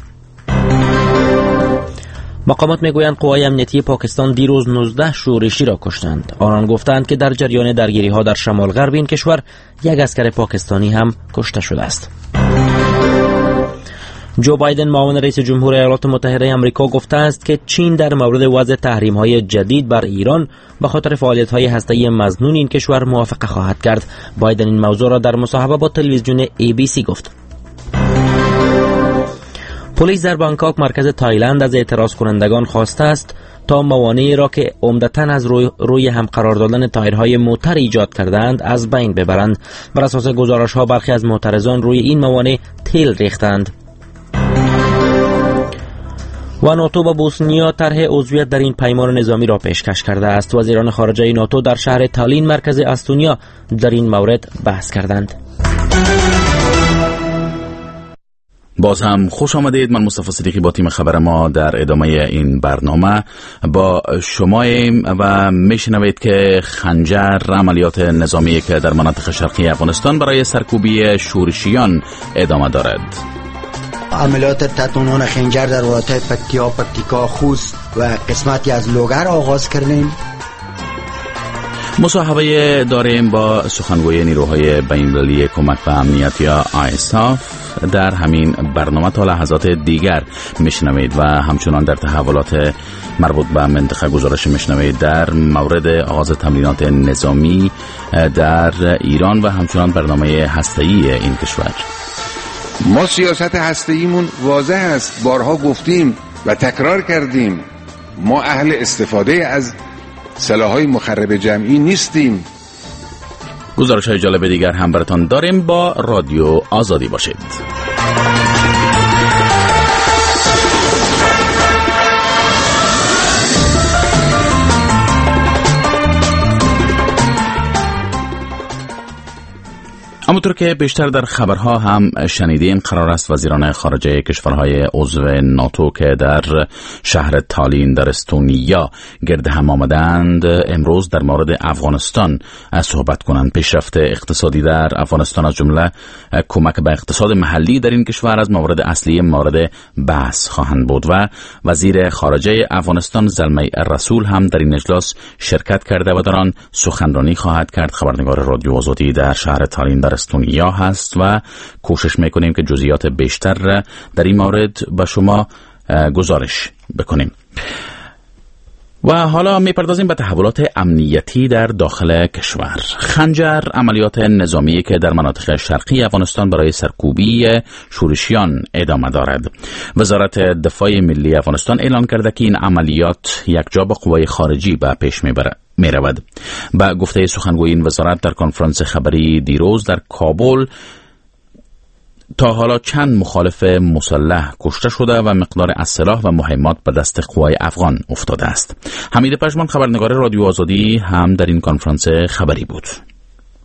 Speaker 2: مقامات میگویند قوای امنیتی پاکستان دیروز نوزده شورشی را کشتند. آنان گفتند که در جریان درگیری ها در شمال غرب این کشور یک عسکر پاکستانی هم کشته شده است. جو بایدن معاون رئیس جمهور ایالات متحده آمریکا گفته است که چین در مورد وضع تحریم های جدید بر ایران به خاطر فعالیت های هسته‌ای مظنون این کشور موافقه خواهد کرد. بایدن این موضوع را در مصاحبه با تلویزیون ای بی سی گفت. پلیس در بانکوک مرکز تایلند از اعتراض کنندگان خواسته است تا موانعی را که عمدتاً از روی, روی هم قرار دادن تایرهای موتر ایجاد کردند از بین ببرند. بر اساس گزارش‌ها برخی از معترضان روی این موانع تیل ریختند. و ناتو با بوسنیا طرح عضویت در این پیمان نظامی را پیشکش کرده است. وزیران خارجه ناتو در شهر تالین مرکز استونیا در این مورد بحث کردند.
Speaker 1: باز هم خوش آمدید. من مصطفی صدیقی با تیم خبر ما در ادامه این برنامه با شماییم و میشنوید که خنجر عملیات نظامی که در مناطق شرقی افغانستان برای سرکوبی شورشیان ادامه دارد.
Speaker 13: عملیات تطمینان خنجر در ولایت‌های پکتیا، پکتیکا، خوست و قسمتی از لوگر آغاز کردیم.
Speaker 1: مصاحبه داریم با سخنگوی نیروهای بین‌المللی کمک به امنیت یا آیساف. در همین برنامه تا لحظات دیگر میشنوید و همچنان در تحولات مربوط به منطقه گزارش میشنوید در مورد آغاز تمرینات نظامی در ایران و همچنان برنامه هسته‌ای این کشور.
Speaker 14: ما سیاست هسته‌ایمون واضح است، بارها گفتیم و تکرار کردیم. ما اهل استفاده از سلاح‌های مخرب جمعی نیستیم.
Speaker 1: گزارش‌های جالب دیگر هم براتون داریم. با رادیو آزادی باشید. همونطور که بیشتر در خبرها هم شنیدیم، قرار است وزیران خارجه کشورهای عضو ناتو که در شهر تالین در استونیا گرد هم آمدند امروز در مورد افغانستان صحبت کنند. پیشرفت اقتصادی در افغانستان از جمله کمک به اقتصاد محلی در این کشور از موارد اصلی مورد بحث خواهند بود و وزیر خارجه افغانستان زلمه رسول هم در این اجلاس شرکت کرده و در آن سخنرانی خواهد کرد. خبرنگار رادیو آزادی در شهر تالین در استونیا هست و کوشش میکنیم که جزئیات بیشتر را در این مورد به شما گزارش بکنیم. و حالا میپردازیم به تحولات امنیتی در داخل کشور. خنجر عملیات نظامی که در مناطق شرقی افغانستان برای سرکوبی شورشیان ادامه دارد. وزارت دفاع ملی افغانستان اعلام کرده که این عملیات یکجا با قوای خارجی به پیش میبرد. می رود. با گفته سخنگوی این وزارت در کنفرانس خبری دیروز در کابل، تا حالا چند مخالف مسلح کشته شده و مقدار اسلحه و مهمات به دست قوای افغان افتاده است. حمید پژمان خبرنگار رادیو آزادی هم در این کنفرانس خبری بود.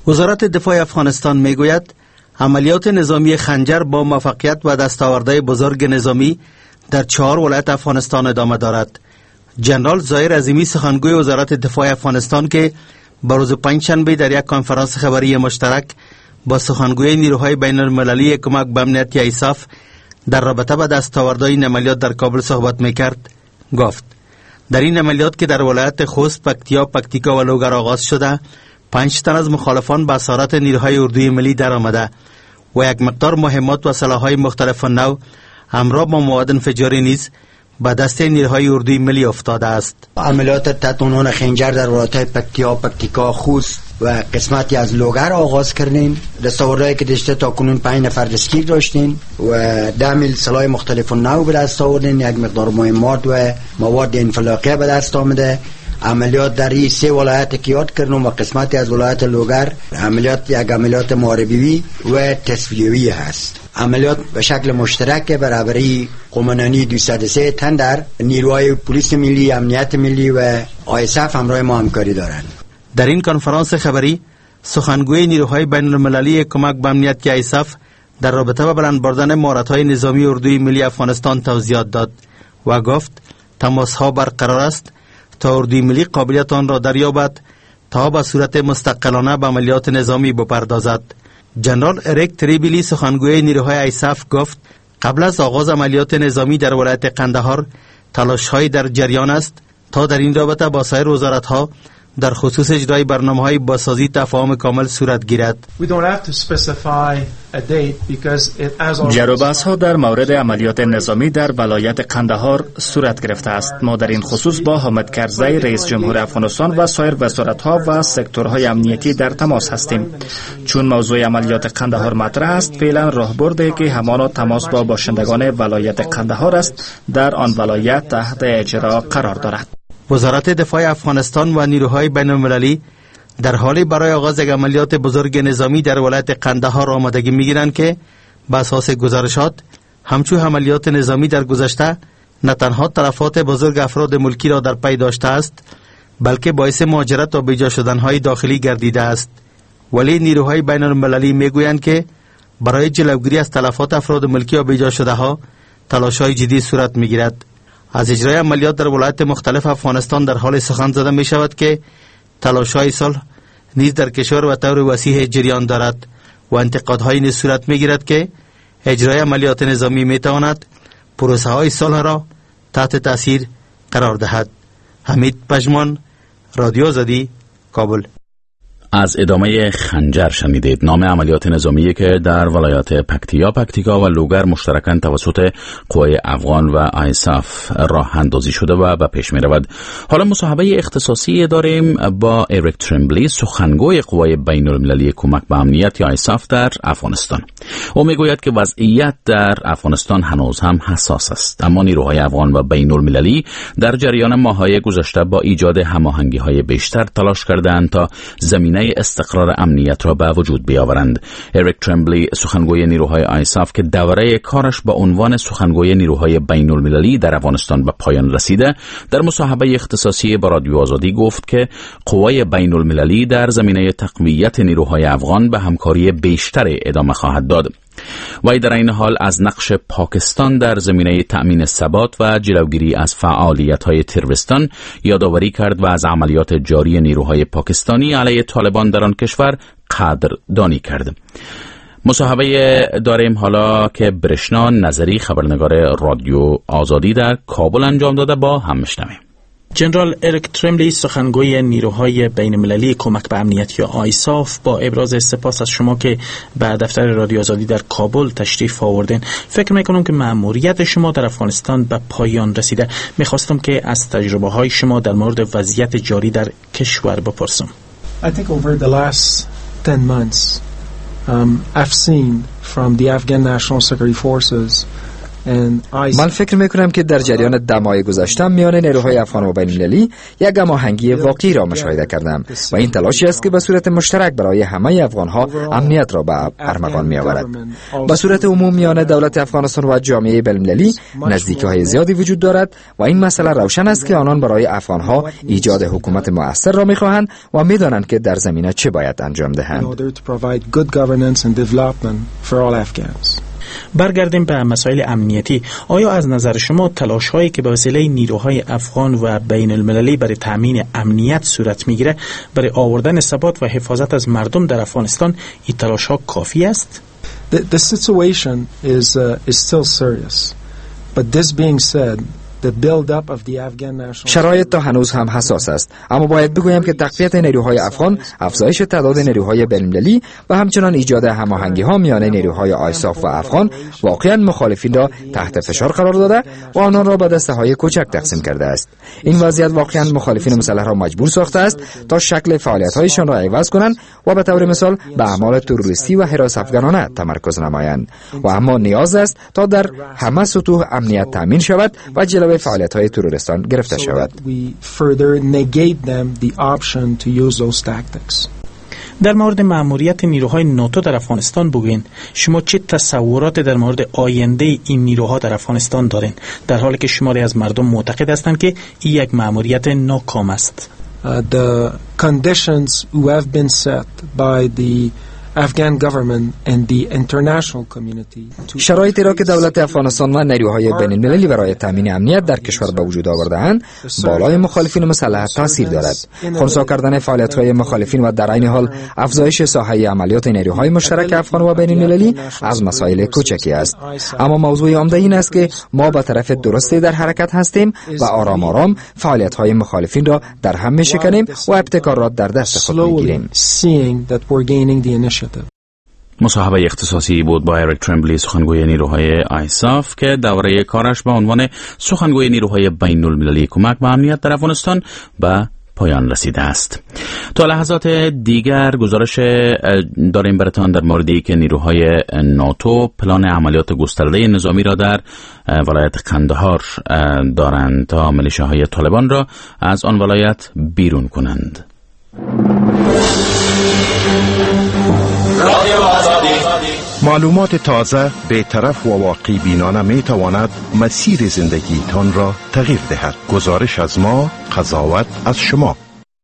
Speaker 15: وزارت دفاع افغانستان میگوید عملیات نظامی خنجر با موفقیت و دستاوردهای بزرگ نظامی در چهار ولایت افغانستان ادامه دارد. جنرال ظاهر عظیمی سخنگوی وزارت دفاع افغانستان که به روز پنجشنبه در یک کنفرانس خبری مشترک با سخنگوی نیروهای بین المللی کمک به امنیت آیساف در رابطه با دستاوردهای این عملیات در کابل صحبت میکرد گفت در این عملیات که در ولایت خوست، پکتیا، پکتیکا و لوگر آغاز شده، پنج تن از مخالفان به اسارت نیروهای اردوی ملی در آمده و یک مقدار مهمات و سلاح‌های مختلف نو همراه با مواد انفجاری نیز به دست نیروهای اردوی ملی افتاده است.
Speaker 13: عملیات تتونون خنجر در ولایت‌های پکتیا، پکتیکا، خوست و قسمتی از لوگر آغاز کردیم. دستاوردهایی که داشته تا کنون پنج نفر دستگیر داشتیم و ده میل سلاح مختلف نو به دست آوردیم، یک مقدار مهمات و مواد انفلاقیه به دست آمده. عملیات در این سه ولایت که یاد کردم و قسمتی از ولایت لوگر عملیات یک عملیات محاربی و تصفیه‌ای هست. عملیات به شکل مشترک برابری قماندانی دویست و سه تن در نیروهای پلیس ملی، امنیت ملی و آیساف همراه ما همکاری دارند.
Speaker 15: در این کنفرانس خبری سخنگوی نیروهای بین المللی کمک به امنیت آیساف در رابطه با بلند بردن مهارت‌های نظامی اردوی ملی افغانستان توضیحات داد و گفت تماس‌ها برقرار است تا اردوی ملی قابلیت آن را دریابد تا به صورت مستقلانه به عملیات نظامی بپردازد. جنرال اریک تریبیلی سخنگوی نیروهای آیساف گفت قبل از آغاز عملیات نظامی در ولایت قندهار تلاش‌های در جریان است تا در این رابطه با سایر وزارت‌ها در خصوص اجرای برنامه‌های بازسازی تفاهم کامل صورت گیرد.
Speaker 16: جر و بحث‌ها در مورد عملیات نظامی در ولایت قندهار صورت گرفته است. ما در این خصوص با حامد کرزی رئیس جمهور افغانستان و سایر وزارت‌ها و سکتورهای امنیتی در تماس هستیم. چون موضوع عملیات قندهار مطرح است، فعلا راهبردی که همانا تماس با باشندگان ولایت قندهار است در آن ولایت تحت اجرا قرار دارد.
Speaker 15: وزارت دفاع افغانستان و نیروهای بین المللی در حالی برای آغاز یک عملیات بزرگ نظامی در ولایت قندهار آمادگی می‌گیرند که به اساس گزارشات همچون عملیات نظامی در گذشته نه تنها تلفات بزرگ افراد ملکی را در پی داشته است بلکه باعث مهاجرت و بیجا شدن‌های داخلی گردیده است. ولی نیروهای بین المللی می‌گویند که برای جلوگیری از تلفات افراد ملکی و بیجا شده‌ها تلاش‌های جدی صورت می‌گیرد. از اجرای عملیات در ولایت مختلف افغانستان در حال سخن زده می شود که تلاش‌های صلح نیز در کشور و طور وسیع جریان دارد و انتقادهای نیز صورت می گیرد که اجرای عملیات نظامی می تواند پروسه های صلح را تحت تاثیر قرار دهد. حمید پژمان، رادیو آزادی، کابل.
Speaker 1: از ادامه خنجر شنیدید. نام عملیات نظامی که در ولایات پکتیا، پکتیکا و لوگر مشترکاً توسط قوای افغان و آیساف راه اندازی شده و به پیش می رود. حالا مصاحبه اختصاصی داریم با اریک تریمبلی، سخنگوی قوای بین المللی کمک به امنیت یا آیساف در افغانستان. او می گوید که وضعیت در افغانستان هنوز هم حساس است، اما نیروهای افغان و بین المللی در جریان ماه‌های گذشته با ایجاد هماهنگی‌های بیشتر تلاش کردند تا زمینه استقرار امنیت را به وجود بیاورند. اریک تریمبلی، سخنگوی نیروهای آیساف که دوره کارش با عنوان سخنگوی نیروهای بین المللی در افغانستان به پایان رسیده، در مصاحبه اختصاصی با رادیو آزادی گفت که قوای بین المللی در زمینه تقویت نیروهای افغان به همکاری بیشتر ادامه خواهد داد. و در این حال از نقش پاکستان در زمینه تأمین ثبات و جلوگیری از فعالیت‌های تروریستان یادآوری کرد و از عملیات جاری نیروهای پاکستانی علیه طالبان در آن کشور قدردانی کرد. مصاحبه داریم حالا که برشنا نظری، خبرنگار رادیو آزادی در کابل انجام داده، با هم میشنویم.
Speaker 17: جنرال اریک تریمبلی، سخنگوی نیروهای بین المللی کمک به امنیت یا آیساف، با ابراز سپاس از شما که به دفتر رادیو آزادی در کابل تشریف آوردین. فکر میکنم که مأموریت شما در افغانستان به پایان رسیده. میخواستم که از تجربه های شما در مورد وضعیت جاری در کشور بپرسم.
Speaker 18: I think over the last ten months um, I've seen from the Afghan National Security Forces
Speaker 19: من فکر میکنم که در جریان دمای گذشتم میان نیروهای افغان و بین‌المللی یک هماهنگی واقعی را مشاهده کردم و این تلاشی است که به صورت مشترک برای همه افغانها امنیت را به ارمغان میآورد. به صورت عموم میان دولت افغانستان و جامعه بین‌المللی نزدیکی‌های زیادی وجود دارد و این مسئله روشن است که آنان برای افغانها ایجاد حکومت مؤثر را میخواهند و میدانند که در زمینه چه باید انجام دهند.
Speaker 17: برگردیم به مسائل امنیتی. آیا از نظر شما تلاش هایی که به وسیله نیروهای افغان و بین المللی برای تامین امنیت صورت میگیره برای آوردن ثبات و حفاظت از مردم در افغانستان، این تلاش ها کافی است؟
Speaker 18: The, the situation is uh, is still serious. But this being said,
Speaker 19: شرایط تا هنوز هم حساس است، اما باید بگویم که تقویت نیروهای افغان، افزایش تعداد نیروهای بین‌المللی و همچنان ایجاد هماهنگی‌ها میان نیروهای آیساف و افغان واقعاً مخالفین را تحت فشار قرار داده و آنان را به دسته‌های کوچک تقسیم کرده است. این وضعیت واقعاً مخالفین مسلح را مجبور ساخته است تا شکل فعالیت‌هایشان را عوض کنند و به طور مثال به اعمال تروریستی و حراس افغانانه تمرکز نمایند. و اما نیاز است تا در همه سطوح امنیت تامین شود و جلوی فعالیت‌های تروریستان گرفته شود.
Speaker 17: در مورد مأموریت نیروهای ناتو در افغانستان بگوین، شما چه تصورات در مورد آینده این نیروها در افغانستان دارین، در حالی که شماری از مردم معتقد هستند که این یک مأموریت ناکام است؟
Speaker 18: Uh, the conditions who have been set by the Afghan government and the international community.
Speaker 19: شرایطی را که دولت افغانستان و نیروهای بین المللی برای تامین امنیت در کشور به وجود آورده‌اند، بالای مخالفین مسلح تاثیر دارد. خنثی کردن فعالیت‌های مخالفین و در عین حال افزایش ساحه عملیات نیروهای مشترک افغان و بین المللی از مسائل کوچکی است. اما موضوع عمده این است که ما به طرف درستی در حرکت هستیم و آرام آرام فعالیت‌های مخالفین را در هم می‌شکنیم و ابتکار را در دست خود می‌گیریم.
Speaker 1: مصاحبه اختصاصی بود با اریک ترمبلی، سخنگوی نیروهای آیساف، که دوره کارش به عنوان سخنگوی نیروهای بین المللی کمک به امنیت در افغانستان به پایان رسیده است. تا لحظات دیگر گزارش داریم براتان در موردی که نیروهای ناتو پلان عملیات گسترده نظامی را در ولایت قندهار دارند تا میلیشیاهای طالبان را از آن ولایت بیرون کنند.
Speaker 4: معلومات تازه، بی‌طرف و واقعی بینانه می تواند مسیر زندگی تان را تغییر دهد. گزارش از ما، قضاوت از شما.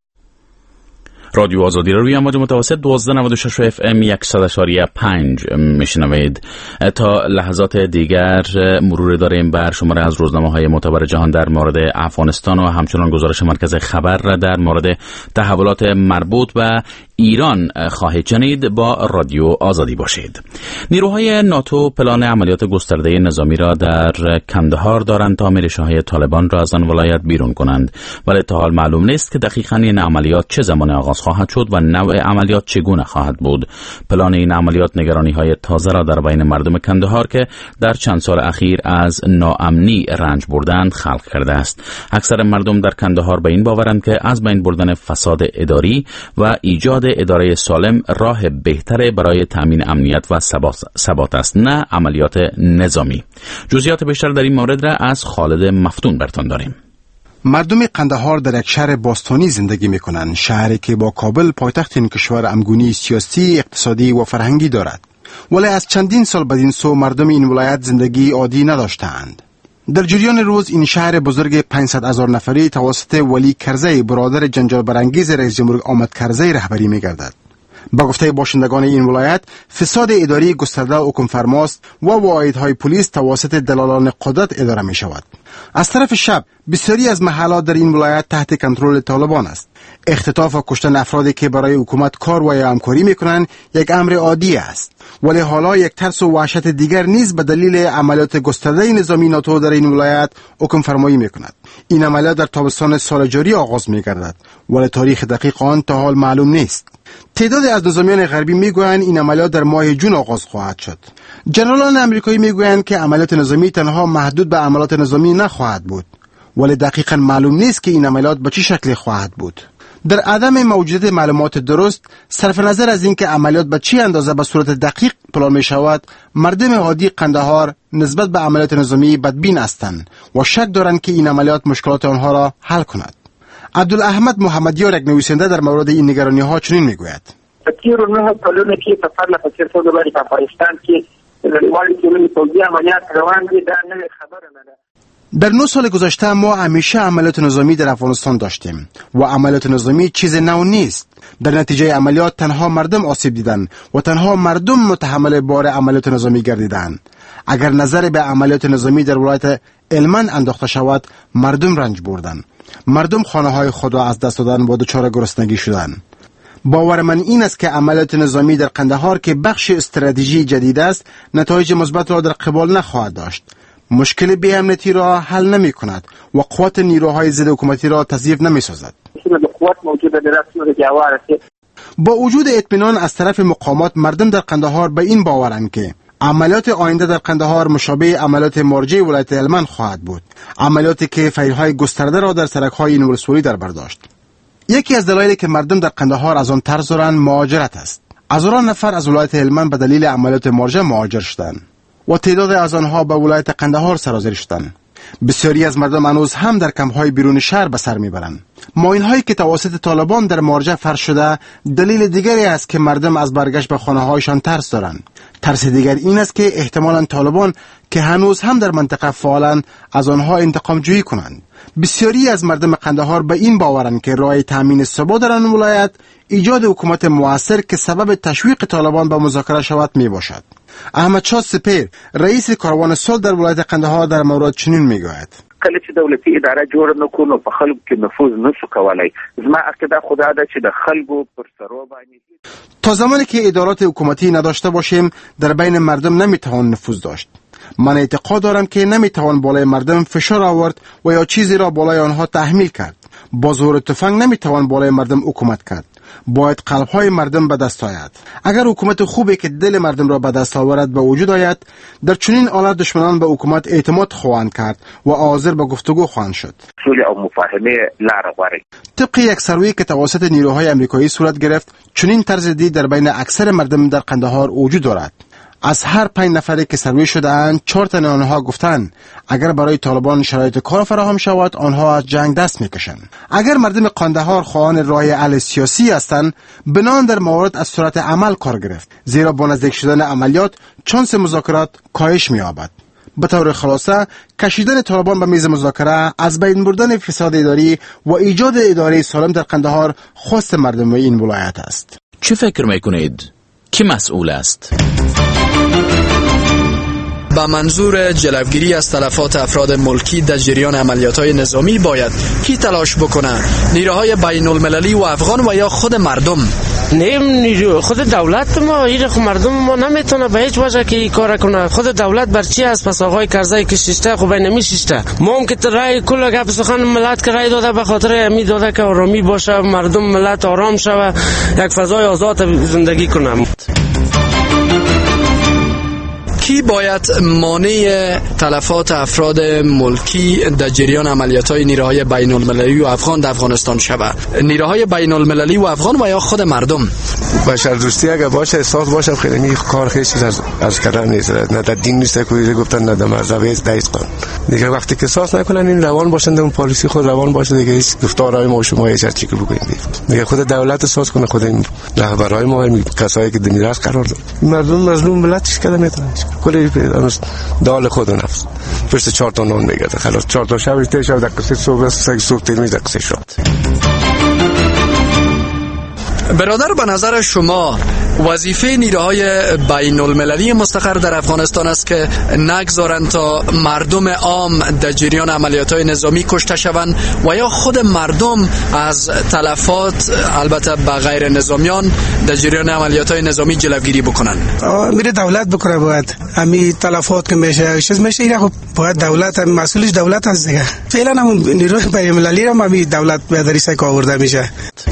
Speaker 1: رادیو آزادی را روی امواج متوسط دوازده نود و شش اف ام صد و پنج میشنوید. تا لحظات دیگر مرور داریم بر شماره از روزنامه‌های معتبر جهان در مورد افغانستان و همچنان گزارش مرکز خبر را در مورد تحولات مربوط به ایران خواهید شنید. با رادیو آزادی باشید. نیروهای ناتو پلان عملیات گسترده نظامی را در کندهار دارند تا میلیشیاهای طالبان را از آن ولایت بیرون کنند، ولی تا حال معلوم نیست که دقیقاً این عملیات چه زمان آغاز خواهد شد و نوع عملیات چگونه خواهد بود. پلان این عملیات نگرانی‌های تازه را در بین مردم کندهار که در چند سال اخیر از ناامنی رنج بردند خلق کرده است. اکثر مردم در کندهار به این باورند که از بین بردن فساد اداری و ایجاد اداره سالم راه بهتره برای تامین امنیت و ثبات است، نه عملیات نظامی. جزئیات بیشتر در این مورد را از خالد مفتون براتان داریم.
Speaker 20: مردم قندهار در یک شهر باستانی زندگی می کنند، شهری که با کابل پایتخت این کشور همگونی سیاسی، اقتصادی و فرهنگی دارد. ولی از چندین سال بدین سو مردم این ولایت زندگی عادی نداشتند. در جریان روز این شهر بزرگ پانصد هزار نفری توسط ولی کرزی، برادر جنجال برانگیز رئیس جمهور آمد کرزی رهبری می گردد. با گفته باشندگان این ولایت، فساد اداری گسترده حکم فرماست و واحدهای پلیس توسط دلالان قدرت اداره می شود. از طرف شب، بسیاری از محلات در این ولایت تحت کنترل طالبان است. اختطاف و کشتن افرادی که برای حکومت کار و یا همکاری می کنند یک امر عادی است. ولی حالا یک ترس و وحشت دیگر نیز به دلیل عملیات گسترده نظامی ناتو در این ولایت حکم فرمایی می کند. این عملیات در تابستان سال جاری آغاز می گردد، ولی تاریخ دقیق آن تا حال معلوم نیست. تعدادی از نظامیان غربی میگویند این عملیات در ماه جون آغاز خواهد شد. جنرالان امریکایی میگویند که عملیات نظامی تنها محدود به عملیات نظامی نخواهد بود، ولی دقیقاً معلوم نیست که این عملیات به چه شکلی خواهد بود. در عدم موجودیت معلومات درست، صرف نظر از اینکه عملیات به چه اندازه به صورت دقیق پلان می شود، مردم عادی قندهار نسبت به عملیات نظامی بدبین هستند و شک دارند که این عملیات مشکلات آنها را حل کند. عبدالاحمد محمدیار، یک نویسنده، در مورد این نگرانی ها چنین میگوید:
Speaker 21: تیر نه کلونه کې په فرله په څیر څه د افغانستان کې د نړیوالو ټولنې پوځي عملیات روان دي، دا نه خبره نه ده.
Speaker 20: در نه سال گذشته ما همیشه عملیات نظامی در افغانستان داشتیم و عملیات نظامی چیز نو نیست. در نتیجه عملیات تنها مردم آسیب دیدند و تنها مردم متحمل بار عملیات نظامی گردیدند. اگر نظر به عملیات نظامی در ولایت هلمند انداخته شود، مردم رنج بردند. مردم خانه های خود را از دست دادند و دچار گرسنگی شدند. باور من این است که عملیات نظامی در قندهار که بخش استراتژی جدید است، نتایج مثبت را در قبال نخواهد داشت. مشکل بی‌امنیتی را حل نمی کند و قوت نیروهای ضد حکومتی را تضعیف نمی سازد. با وجود اطمینان از طرف مقامات، مردم در قندهار به این باورند که عملیات آینده در قندهار مشابه عملیات مرجع ولایت هلمند خواهد بود، عملیاتی که فیلهای گسترده را در سرک‌های این ولسوالی در بر داشت. یکی از دلایلی که مردم در قندهار از آن ترس دارند مهاجرت است. هزاران نفر از ولایت هلمند به دلیل عملیات مرجع مهاجر شدند و تعداد از آنها به ولایت قندهار سرازیر شدند. بسیاری از مردم هنوز هم در کمپ‌های بیرون شهر به سر میبرند. ماین‌هایی که توسط طالبان در مرجع فرش شده دلیل دیگری است که مردم از برگشت به خانه‌هایشان ترس دارند. ترس دیگر این است که احتمالاً طالبان که هنوز هم در منطقه فعالند از آنها انتقام جویی کنند. بسیاری از مردم قندهار به این باورند که راه تامین ثبات در آن ولایت ایجاد حکومت موثر که سبب تشویق طالبان به مذاکره شود می باشد. احمد شاه سپیر، رئیس کاروان صلح در ولایت قندهار، در مورد چنین میگوید:
Speaker 21: کله چې دولتي اداره جوړ نکړو په خلکو کې نفوذ نشو کولای. زما عقیده خدا ده چې د خلکو پر سرو باندې
Speaker 20: تا زمانی که ادارات حکومتی نداشته باشیم در بین مردم نمیتوان نفوذ داشت. من اعتقاد دارم که نمیتوان بالای مردم فشار آورد و یا چیزی را بالای آنها تحمیل کرد. با زور تفنگ نمیتوان بالای مردم حکومت کرد. باید قلب‌های مردم به دست آید. اگر حکومت خوبی که دل مردم را به دست آورد به وجود آید، در چنین حالت دشمنان به حکومت اعتماد خواهند کرد و حاضر به گفتگو خواهند شد.
Speaker 21: صلح او مفاهمه لار غواړي.
Speaker 20: طبق یک سروی که توسط نیروهای آمریکایی صورت گرفت، چنین طرز دید در بین اکثر مردم در قندهار وجود دارد. از هر پنج نفری که سروی شده‌اند، چهار تن آنها گفتند اگر برای طالبان شرایط کار فراهم شود، آنها از جنگ دست میکشند. اگر مردم قندهار خواهان راه حل سیاسی هستند، بنان در موارد از صورت عمل کار گرفت، زیرا با نزدیک شدن عملیات چانس مذاکرات کاهش می‌یابد. به طور خلاصه، کشیدن طالبان به میز مذاکره، از بین بردن فساد اداری و ایجاد اداره سالم در قندهار خواست مردم این ولایت است.
Speaker 1: چه فکر میکنید؟ کی مسئول است؟
Speaker 22: با منظور جلوگیری از تلفات افراد ملکی در جریان عملیات‌های نظامی باید کی تلاش بکنه؟ نیروهای بین المللی و افغان و یا خود مردم؟
Speaker 23: نه، نیرو خود دولت ما، این خود مردم ما نمیتونه به هیچ وجه که این کار کنه. خود دولت بر چی است؟ پس آقای کرزی که شیشته خب نمیشیشته. ما هم که رای کل گپ سخن ملت که رای داده به خاطر امی داده که آرامی باشه، مردم ملت آرام شوه، یک فضای آزاد زندگی کنه.
Speaker 22: کی باید مانع تلفات افراد ملکی در جریان عملیات‌های نیروهای بین المللی و افغان در افغانستان شود؟ نیروهای بین المللی و افغان و یا خود مردم؟
Speaker 24: بشردوستی اگه باشه، احساس باشه، خیلی کار خیلی چیز از از کردن نیست. نه در دین نیست که گفتن، نه در مذهب است، دایست کن دیگه. وقتی که احساس نکنن این روان باشن، در پالیسی خود روان باشه دیگه، هیچ گفتارهای ما و شما هیچ چیزی که بگوییم دیگه. خود دولت احساس کنه، خود این رهبرهای ما، این کسایی که در میراث قرار دارن، مردم مظلوم ملتش کده میتونن کلی دال خود نفس پشت چهار تا نون میگرده. خلاص چهار تا شب ته شب دقیقه صبح سگ صبح تیر می دقیقه شد.
Speaker 22: برادر، به نظر شما وظیفه نیروهای بین المللی مستقر در افغانستان است که نگذارند تا مردم عام در جریان عملیات‌های نظامی کشته شوند و یا خود مردم از تلفات، البته به غیر نظامیان، در جریان عملیات‌های نظامی جلوگیری بکنند؟
Speaker 25: میره دولت بکنه. باید همین تلفات که میشه چیز میشه، اینا خب باید دولت، هم مسئولش دولت هست دیگه. فعلا هم نیروی بین المللی هم همین دولت به دریسه که آورده میشه.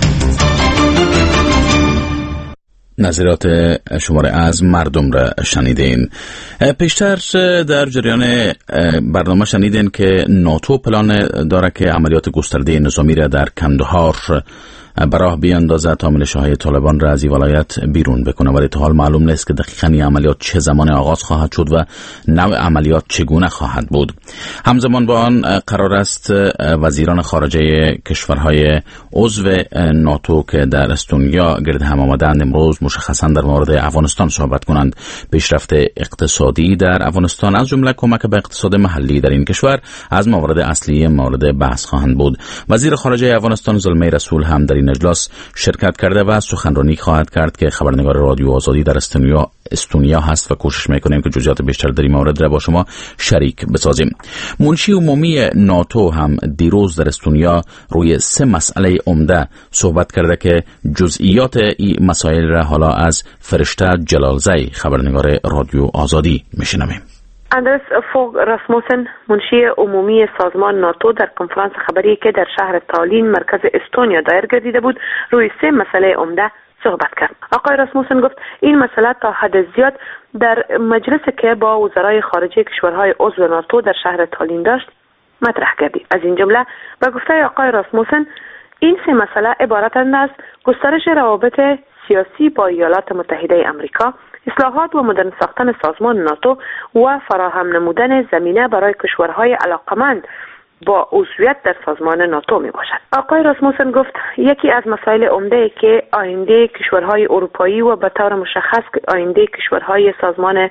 Speaker 1: نظرات شماره از مردم را شنیدین. پیشتر در جریان برنامه شنیدین که ناتو پلان داره که عملیات گسترده نظامی را در کندهار براه بیاندازد تا ملیشه‌های طالبان را از این ولایت بیرون بکنه، ولی تا حال معلوم نیست که دقیقاً این عملیات چه زمان آغاز خواهد شد و نوع عملیات چگونه خواهد بود. همزمان با آن قرار است وزیران خارجه کشورهای عضو ناتو که در استونیا گرد هم آمدند امروز مشخصاً در مورد افغانستان صحبت کنند. پیشرفت اقتصادی در افغانستان از جمله کمک به اقتصاد محلی در این کشور از موارد اصلی مورد بحث خواهند بود. وزیر خارجه افغانستان زلمه رسول هم در این اجلاس شرکت کرده و سخنرانی خواهد کرد که خبرنگار رادیو آزادی در استونیا استونیا هست و کوشش میکنیم که جزئیات بیشتر در این مورد را با شما شریک بسازیم. منشی عمومی ناتو هم دیروز در استونیا روی سه مسئله عمده صحبت کرده که جزئیات این مسائل را حالا از فرشته جلالزی خبرنگار رادیو آزادی میشنویم.
Speaker 3: اندرس فوگ راسموسن منشی عمومی سازمان ناتو در کنفرانس خبری که در شهر تالین مرکز استونیا دایر گردیده بود روی سه مسئله عمده صحبت کرد. آقای راسموسن گفت این مسئله تا حد زیاد در مجلسی که با وزرای خارجه کشورهای عضو ناتو در شهر تالین داشت مطرح گردید. از این جمله به گفته آقای راسموسن این سه مسئله عبارتند از گسترش روابط سیاسی با ایالات متحده امریکا، اصلاحات و مدرن ساختن سازمان ناتو و فراهم نمودن زمینه برای کشورهای علاقمند با عضویت در سازمان ناتو می باشد. آقای راسموسن گفت یکی از مسائل عمده که آینده کشورهای اروپایی و به طور مشخص آینده کشورهای سازمان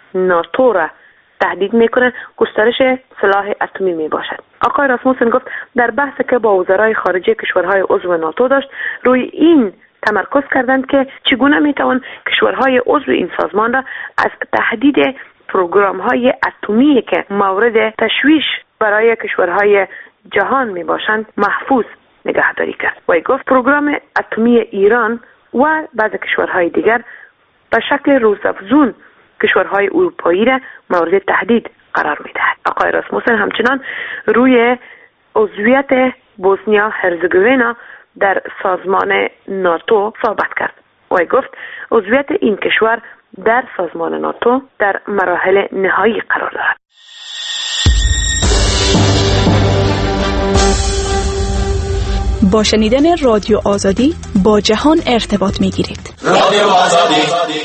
Speaker 3: ناتو را تهدید میکنه گسترش سلاح اتمی می باشد. آقای راسموسن گفت در بحثی که با وزرای خارجه کشورهای عضو ناتو داشت روی این تمرکز کردند که چگونه میتوان کشورهای عضو این سازمان را از تهدید پروگرام‌های اتمی که مورد تشویش برای کشورهای جهان می باشند محفوظ نگهداری کرد. و گفت پروگرام اتمی ایران و بعضی کشورهای دیگر به شکل روزافزون کشورهای اروپایی را مورد تهدید قرار می دهد. آقای راسموسن همچنان روی عضویت بوسنیا هرزگوینا در سازمان ناتو صحبت کرد و گفت عضویت این کشور در سازمان ناتو در مراحل نهایی قرار دارد.
Speaker 5: با شنیدن رادیو آزادی با جهان ارتباط می گیرید.
Speaker 1: رادیو آزادی.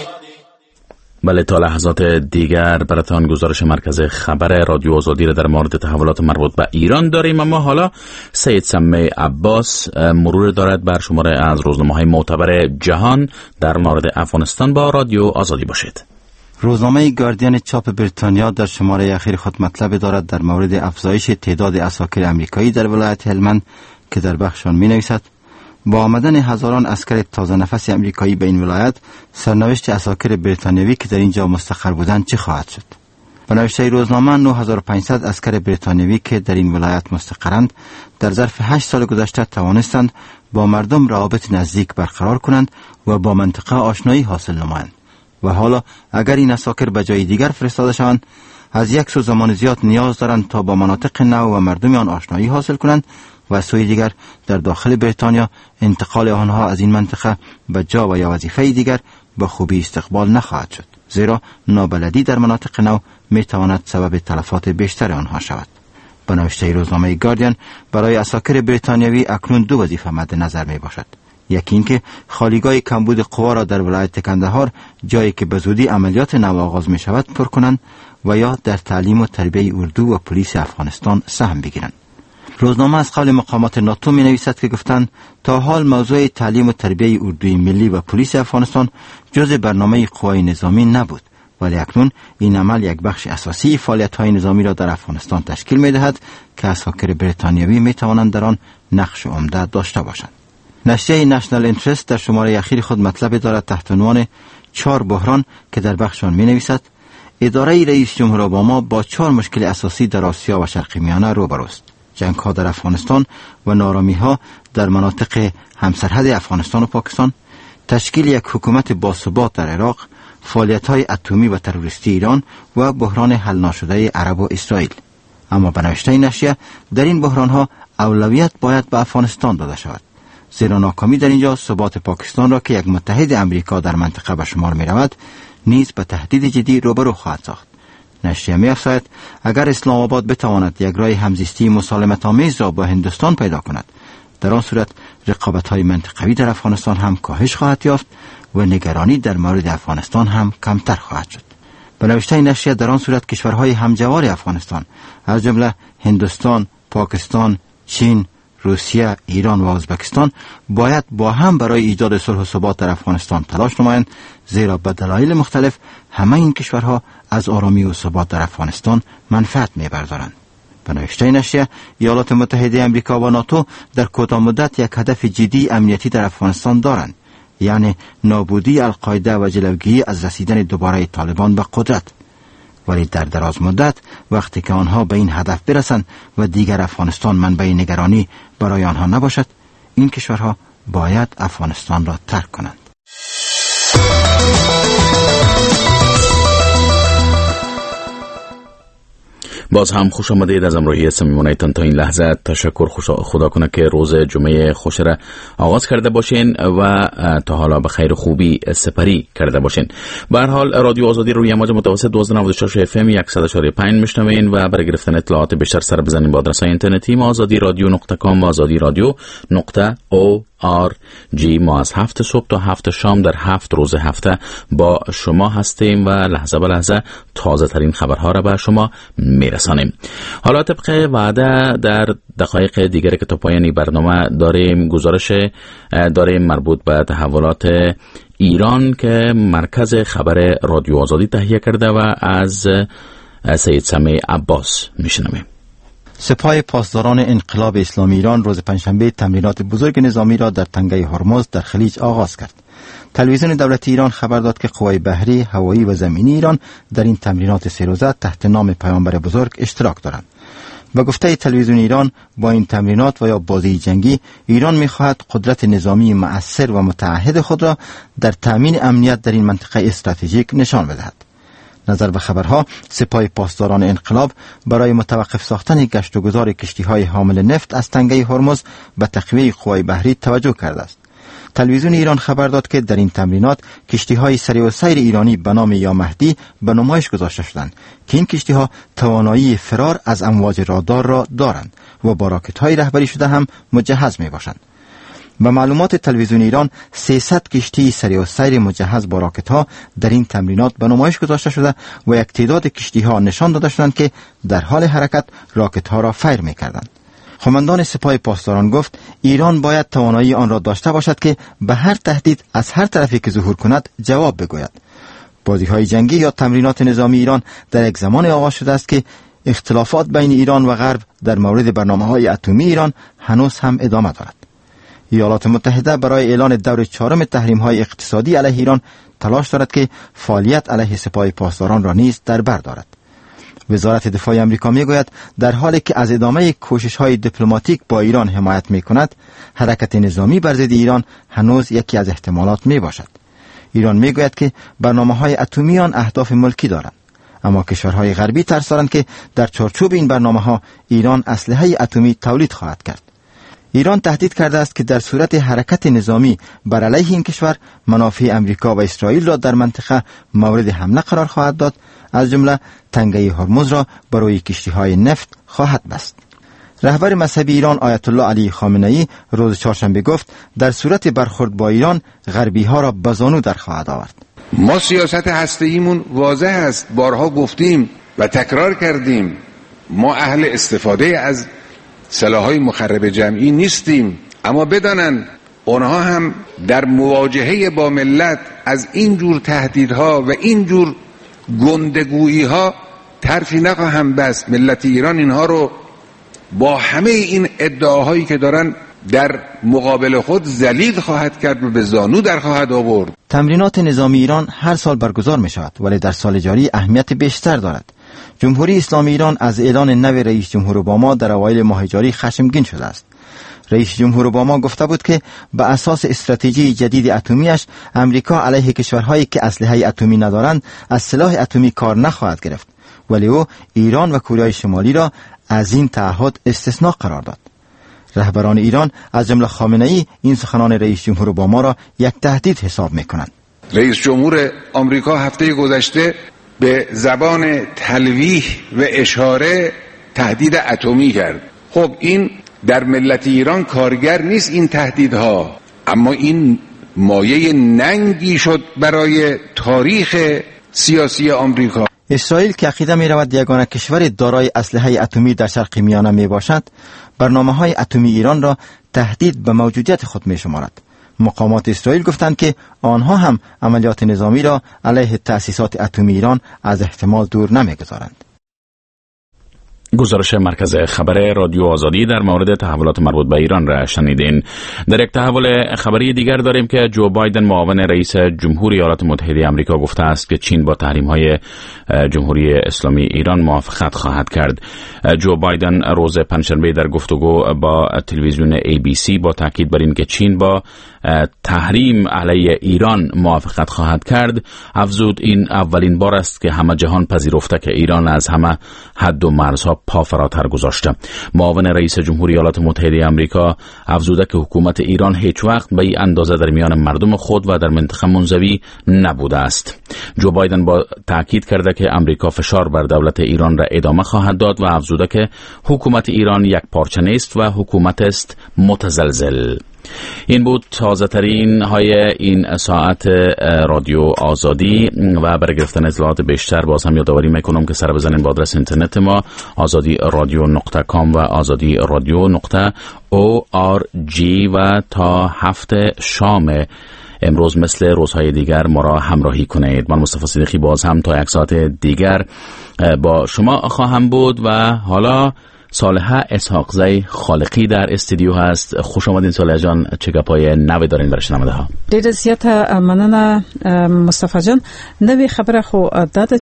Speaker 1: بله، تا لحظات دیگر براتان گزارش مرکز خبر رادیو آزادی را در مورد تحولات مربوط به ایران داریم، اما حالا سید سمه عباس مرور دارد بر شماره از روزنامه‌های معتبر جهان در مورد افغانستان. با رادیو آزادی باشید.
Speaker 7: روزنامه گاردین چاپ بریتانیا در شماره اخیر خود مطلب دارد در مورد افزایش تعداد عساکر آمریکایی در ولایت هلمند که در بخشان می نویسد با آمدن هزاران عسکر تازه نفس آمریکایی به این ولایت سرنوشت عساکر بریتانیایی که در اینجا مستقر بودند چه خواهد شد؟ به نوشته روزنامه نه هزار و پانصد عسکر بریتانیایی که در این ولایت مستقرند در ظرف هشت سال گذشته توانستند با مردم روابط نزدیک برقرار کنند و با منطقه آشنایی حاصل نمایند و حالا اگر این عساکر به جای دیگر فرستاده شوند از یک سو زمان زیاد نیاز دارند تا با مناطق نو و مردم آن آشنایی حاصل کنند و از سوی دیگر در داخل بریتانیا انتقال آنها از این منطقه به جا و یا وظیفه دیگر به خوبی استقبال نخواهد شد، زیرا نابلدی در مناطق نو می تواند سبب تلفات بیشتر آنها شود. به نوشته روزنامه گاردین برای عساکر بریتانیایی اکنون دو وظیفه مد نظر می باشد. یکی این که خالیگاه کمبود قوا را در ولایت کندهار، جایی که به زودی عملیات نو آغاز می شود، پر کنند و یا در تعلیم و تربیه اردو و پلیس افغانستان سهم بگیرند. روزنامه از قول مقامات ناتو می نویسد که گفتند تا حال موضوع تعلیم و تربیه اردوی ملی و پلیس افغانستان جزء برنامه قوای نظامی نبود، ولی اکنون این عمل یک بخش اساسی فعالیت‌های نظامی را در افغانستان تشکیل می دهد که عساکر بریتانیایی می توانند در آن نقش عمده داشته باشند. نشریه نشنال اینترست در شماره اخیر خود مطلب دارد تحت عنوان چهار بحران که در بخش آن می نویسد اداره رئیس جمهور اوباما با چهار مشکل اساسی در آسیا و شرق میانه روبروست: جنگ‌ها در افغانستان و نارامی‌ها در مناطق همسرحد افغانستان و پاکستان، تشکیل یک حکومت باثبات در عراق، فعالیت‌های اتمی و تروریستی ایران و بحران حل نشده عرب و اسرائیل. اما به نوشته نشریه در این بحران‌ها اولویت باید به افغانستان داده شود، زیرا ناکامی در اینجا ثبات پاکستان را که یک متحد امریکا در منطقه به شمار می‌رود نیز به تهدید جدی روبرو خواهد ساخت. نشریه می‌افزاید اگر اسلام آباد بتواند یک راه همزیستی مسالمت آمیز را با هندوستان پیدا کند، در آن صورت رقابت‌های منطقوی در افغانستان هم کاهش خواهد یافت و نگرانی در مورد افغانستان هم کمتر خواهد شد. به نوشته نشریه در آن صورت کشورهای همجوار افغانستان از جمله هندوستان، پاکستان، چین، روسیه، ایران و ازبکستان باید با هم برای ایجاد صلح و ثبات در افغانستان تلاش نمایند، زیرا به دلایل مختلف همه این کشورها از آرامی و ثبات در افغانستان منفعت می‌بردارند. به نوشته نشریه ایالات متحده آمریکا و ناتو در کوتاه مدت یک هدف جدی امنیتی در افغانستان دارند، یعنی نابودی القاعده و جلوگیری از رسیدن دوباره طالبان به قدرت. ولی در دراز مدت وقتی که آنها به این هدف برسند و دیگر افغانستان منبع نگرانی برای آنها نباشد، این کشورها باید افغانستان را ترک کنند.
Speaker 1: باز هم خوش آمدید. از همراهی صمیمانه‌تان تا این لحظه تشکر. خدا کنه که روز جمعه خوش را آغاز کرده باشین و تا حالا به خیر خوبی سپری کرده باشین. به هر حال رادیو آزادی روی امواج متوسط دویست و نود و شش اف ام صد و پنج میشنوین و برای گرفتن اطلاعات بیشتر سر بزنید با آدرس اینترنتی ما آزادی رادیو نقطه کام و آزادی رادیو نقطه او آر جی. ما از هفت صبح تا هفت شام در هفت روز هفته با شما هستیم و لحظه به لحظه تازه ترین خبرها را به شما میرسانیم. حالا طبق وعده در دقایق دیگر که تا پایانی برنامه داریم گزارش داریم مربوط به تحولات ایران که مرکز خبر رادیو آزادی تهیه کرده و از سید سمیع عباس میشنویم.
Speaker 7: سپاه پاسداران انقلاب اسلامی ایران روز پنجشنبه تمرینات بزرگ نظامی را در تنگه هرمز در خلیج آغاز کرد. تلویزیون دولتی ایران خبر داد که قوای بحری، هوایی و زمینی ایران در این تمرینات سه روزه تحت نام پیامبر بزرگ اشتراک دارند. به گفته تلویزیون ایران با این تمرینات و یا بازی جنگی ایران می‌خواهد قدرت نظامی مؤثر و متعهد خود را در تامین امنیت در این منطقه استراتژیک نشان بدهد. نظر به خبرها، سپاه پاسداران انقلاب برای متوقف ساختن گشت و گذار کشتی‌های حامل نفت از تنگه هرمز به تقویه قوای بحری توجه کرده است. تلویزیون ایران خبر داد که در این تمرینات کشتی‌های سری و سیر ایرانی به نام یا مهدی به نمایش گذاشته شدند که این کشتی‌ها توانایی فرار از امواج رادار را دارند و با راکت‌های رهبری شده هم مجهز می‌باشند. به معلومات تلویزیون ایران سیصد کشتی سری و سیر مجهز با راکت‌ها در این تمرینات به نمایش گذاشته شده و یک تعداد کشتی‌ها نشان داده شدند که در حال حرکت راکت‌ها را فیر می‌کردند. قماندان سپاه پاسداران گفت ایران باید توانایی آن را داشته باشد که به هر تهدید از هر طرفی که ظهور کند جواب بگوید. بازی‌های جنگی یا تمرینات نظامی ایران در یک زمان آغاز شده است که اختلافات بین ایران و غرب در مورد برنامه‌های اتمی ایران هنوز هم ادامه دارد. ایالات متحده برای اعلان دور چهارم تحریم‌های اقتصادی علیه ایران تلاش دارد که فعالیت علیه سپاه پاسداران را نیز در بر دارد. وزارت دفاع آمریکا میگوید در حالی که از ادامه کوشش‌های دیپلماتیک با ایران حمایت می‌کند، حرکت نظامی بر ضد ایران هنوز یکی از احتمالات میباشد. ایران میگوید که برنامه‌های اتمی آن اهداف ملکی دارند، اما کشورهای غربی ترس دارند که در چارچوب این برنامه‌ها ایران اسلحه اتمی تولید خواهد کرد. ایران تهدید کرده است که در صورت حرکت نظامی بر علیه این کشور منافع امریکا و اسرائیل را در منطقه مورد حمله قرار خواهد داد، از جمله تنگه هرمز را برای کشتی‌های نفت خواهد بست. رهبر مذهبی ایران آیت الله علی خامنه‌ای روز چهارشنبه گفت در صورت برخورد با ایران غربی‌ها را به زانو در خواهد آورد.
Speaker 14: ما سیاست هسته‌ایمون واضح است، بارها گفتیم و تکرار کردیم، ما اهل استفاده از سلاح‌های مخرب جمعی نیستیم، اما بدانند آنها هم در مواجهه با ملت از این جور تهدیدها و این جور گندگویی‌ها طرفی نخواهم بست. ملت ایران اینها رو با همه این ادعاهایی که دارن در مقابل خود ذلیل خواهد کرد و به زانو در خواهد آورد.
Speaker 7: تمرینات نظامی ایران هر سال برگزار می شود ولی در سال جاری اهمیت بیشتر دارد. جمهوری اسلامی ایران از اعلان نو رئیس جمهور اوباما در اوایل ماه جاری خشمگین شده است. رئیس جمهور اوباما گفته بود که به اساس استراتژی جدید اتمیش امریکا علیه کشورهایی که اسلحه اتمی ندارند از سلاح اتمی کار نخواهد گرفت، ولی او ایران و کره شمالی را از این تعهد استثناء قرار داد. رهبران ایران از جمله خامنه‌ای این سخنان رئیس جمهور اوباما را یک تهدید حساب می‌کنند.
Speaker 14: رئیس جمهور آمریکا هفته گذشته به زبان تلویح و اشاره تهدید اتمی کرد. خب این در ملت ایران کارگر نیست این تهدیدها، اما این مایه ننگی شد برای تاریخ سیاسی آمریکا.
Speaker 7: اسرائیل که عقیده می رود یگانه کشور دارای اسلحه اتمی در شرق میانه می باشد، برنامه های اتمی ایران را تهدید به موجودیت خود می شمارد. مقامات اسرائیل گفتند که آنها هم عملیات نظامی را علیه تأسیسات اتمی ایران از احتمال دور نمی گذارند.
Speaker 1: گزارش مرکز خبر رادیو آزادی در مورد تحولات مربوط به ایران را شنیدین. در یک تحول خبری دیگر داریم که جو بایدن معاون رئیس جمهوری ایالات متحده آمریکا گفته است که چین با تحریم‌های جمهوری اسلامی ایران موافقت خواهد کرد. جو بایدن روز پنجشنبه در گفتگو با تلویزیون ای بی سی با تاکید بر این که چین با تحریم علیه ایران موافقت خواهد کرد افزود این اولین بار است که همه جهان پذیرفته که ایران از همه حد و مرزها پا فراتر گذاشته. معاون رئیس جمهوری ایالات متحده آمریکا افزوده که حکومت ایران هیچ وقت به این اندازه در میان مردم خود و در منطقه منزوی نبوده است. جو بایدن با تاکید کرده که آمریکا فشار بر دولت ایران را ادامه خواهد داد و افزوده که حکومت ایران یک پارچه نیست و حکومت است متزلزل. این بود تازه ترین های این ساعت رادیو آزادی و برای گرفتن اطلاعات بیشتر باز هم یادآوری میکنم که سر بزنین با آدرس اینترنت ما آزادی رادیو نقطه کام و آزادی رادیو نقطه او آر جی و تا هفته شام امروز مثل روزهای دیگر ما را همراهی کنید. من مصطفی صدیقی باز هم تا یک ساعت دیگر با شما خواهم بود و حالا صالحه اسحاقزی خالقی در استودیو هست. خوش آمدین صالحه جان، چه گپای نوی دارین برای شنونده ها؟
Speaker 6: ډیره زیاته مننه مصطفی جان. نوی خبره خو داده